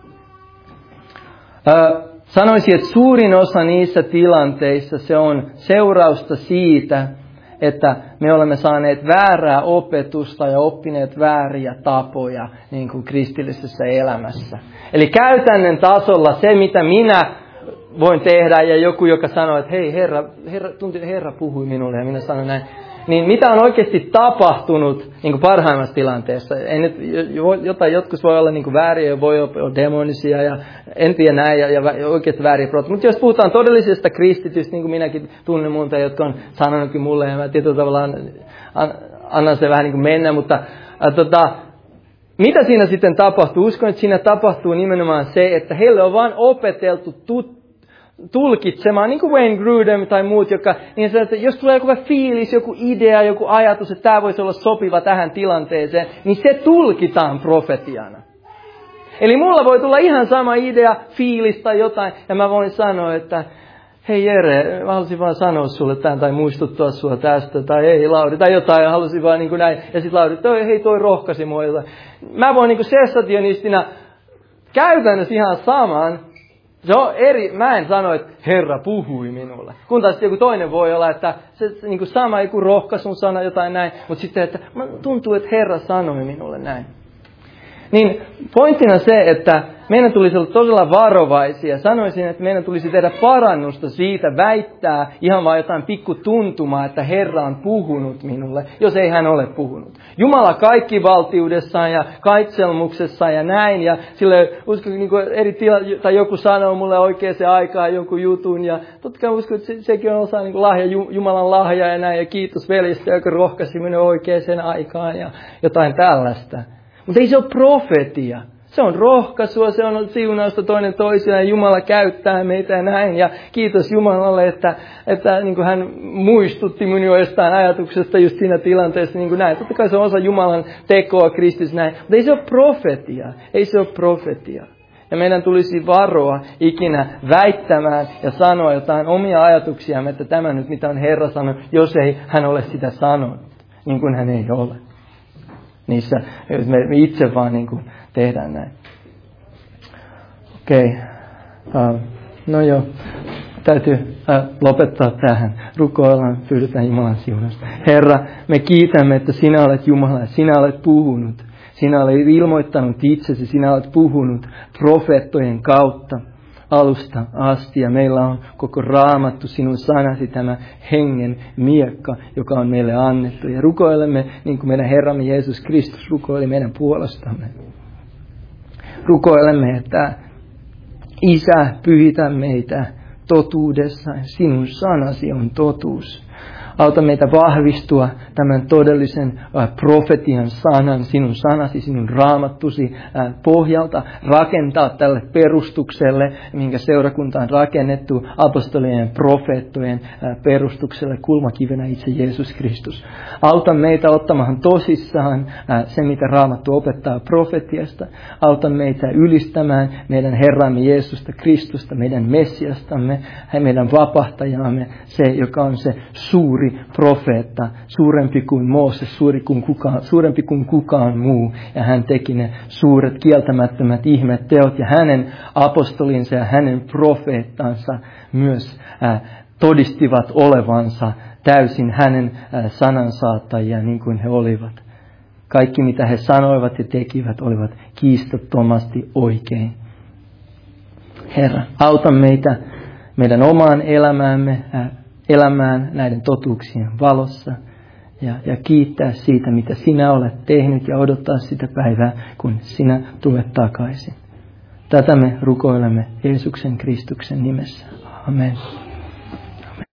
Ää, sanoisin, että suurin osa niissä tilanteissa se on seurausta siitä, että me olemme saaneet väärää opetusta ja oppineet vääriä tapoja niin kuin kristillisessä elämässä. Eli käytännön tasolla se, mitä minä voin tehdä, ja joku, joka sanoo, että hei, Herra, Herra, tunti, Herra puhui minulle, ja minä sanon näin, niin mitä on oikeasti tapahtunut niin kuin parhaimmassa tilanteessa? En nyt, jotain, jotkut voi olla niin kuin vääriä, voi olla demonisia, ja en tiedä näin, ja, ja oikeasti vääriä protesta. Mutta jos puhutaan todellisesta kristitystä, niin kuin minäkin tunnen muuta, jotka on sanonutkin mulle, ja mä tietyllä tavalla annan se vähän niin kuin mennä, mutta äh, tota, mitä siinä sitten tapahtuu? Uskon, että siinä tapahtuu nimenomaan se, että heille on vain opeteltu tuttu, tulkitsemaan, niin kuin Wayne Grudem tai muut, jotka, niin se, että jos tulee joku fiilis, joku idea, joku ajatus, että tämä voisi olla sopiva tähän tilanteeseen, niin se tulkitaan profetiana. Eli mulla voi tulla ihan sama idea, fiilis tai jotain, ja mä voin sanoa, että hei Jere, mä halusin vaan sanoa sulle tämän, tai muistuttaa sua tästä, tai ei Lauri, tai jotain, halusin vaan niin kuin näin, ja sitten Lauri, toi, hei toi rohkasi mua jotain. Mä voin niin kuin sessationistina käytännössä ihan saman. Se on eri, mä en sano, että Herra puhui minulle. Kun taas joku toinen voi olla, että se, se niin kuin sama joku rohkaisun sana, jotain näin. Mutta sitten, että tuntuu, että Herra sanoi minulle näin. Niin pointtina se, että meidän tulisi olla todella varovaisia. Sanoisin, että meidän tulisi tehdä parannusta siitä, väittää ihan vaan jotain pikku tuntumaa, että Herra on puhunut minulle, jos ei hän ole puhunut. Jumala kaikki valtiudessaan ja kaitselmuksessaan ja näin. Ja sille usko, niin kuin eri tila, tai joku sanoo mulle oikeaan aikaan jonkun jutun. Ja totta kai uskon, että se, sekin on osa niin kuin lahja, Jumalan lahja ja näin. Ja kiitos veljestä, joka rohkaisi minun oikeaan aikaan ja jotain tällaista. Mutta ei se ole profetia. Se on rohkaisua, se on siunausta toinen toisiaan ja Jumala käyttää meitä ja näin. Ja kiitos Jumalalle, että, että niin kuin hän muistutti minua jostain ajatuksesta just siinä tilanteessa niin kuin näin. Totta kai se on osa Jumalan tekoa Kristus näin. Mutta ei se ole profetia. Ei se ole profetia. Ja meidän tulisi varoa ikinä väittämään ja sanoa jotain omia ajatuksia, että tämä nyt mitä on Herra sanonut, jos ei hän ole sitä sanonut. Niin kuin hän ei ole. Niissä me itse vaan niin kuin tehdään näin. Okei. Okay. Uh, no joo. Täytyy uh, lopettaa tähän. Rukoillaan, pyydetään Jumalan siunasta. Herra, me kiitämme, että sinä olet Jumala ja sinä olet puhunut. Sinä olet ilmoittanut itsesi, sinä olet puhunut profeettojen kautta alusta asti. Ja meillä on koko Raamattu, sinun sanasi, tämä hengen miekka, joka on meille annettu. Ja rukoilemme, niin kuin meidän Herramme Jeesus Kristus rukoili meidän puolestamme. Rukoilemme, että Isä, pyhitä meitä totuudessa. Sinun sanasi on totuus. Auta meitä vahvistua tämän todellisen profetian sanan, sinun sanasi, sinun raamattusi pohjalta, rakentaa tälle perustukselle, minkä seurakunta on rakennettu, apostolien ja profeettojen perustukselle, kulmakivenä itse Jeesus Kristus. Auta meitä ottamaan tosissaan se, mitä Raamattu opettaa profetiasta. Auta meitä ylistämään meidän Herramme Jeesusta Kristusta, meidän Messiastamme, meidän vapahtajamme, se, joka on se suuri profeetta, suurempi kuin Mooses, suuri kuin kukaan, suurempi kuin kukaan muu. Ja hän teki ne suuret kieltämättömät ihmetteot ja hänen apostolinsa ja hänen profeettansa myös äh, todistivat olevansa täysin hänen äh, sanansaattajia niin kuin he olivat. Kaikki mitä he sanoivat ja tekivät olivat kiistattomasti oikein. Herra, auta meitä meidän omaan elämäämme, äh, elämään näiden totuuksien valossa ja, ja kiittää siitä, mitä sinä olet tehnyt ja odottaa sitä päivää, kun sinä tulet takaisin. Tätä me rukoilemme Jeesuksen Kristuksen nimessä. Amen.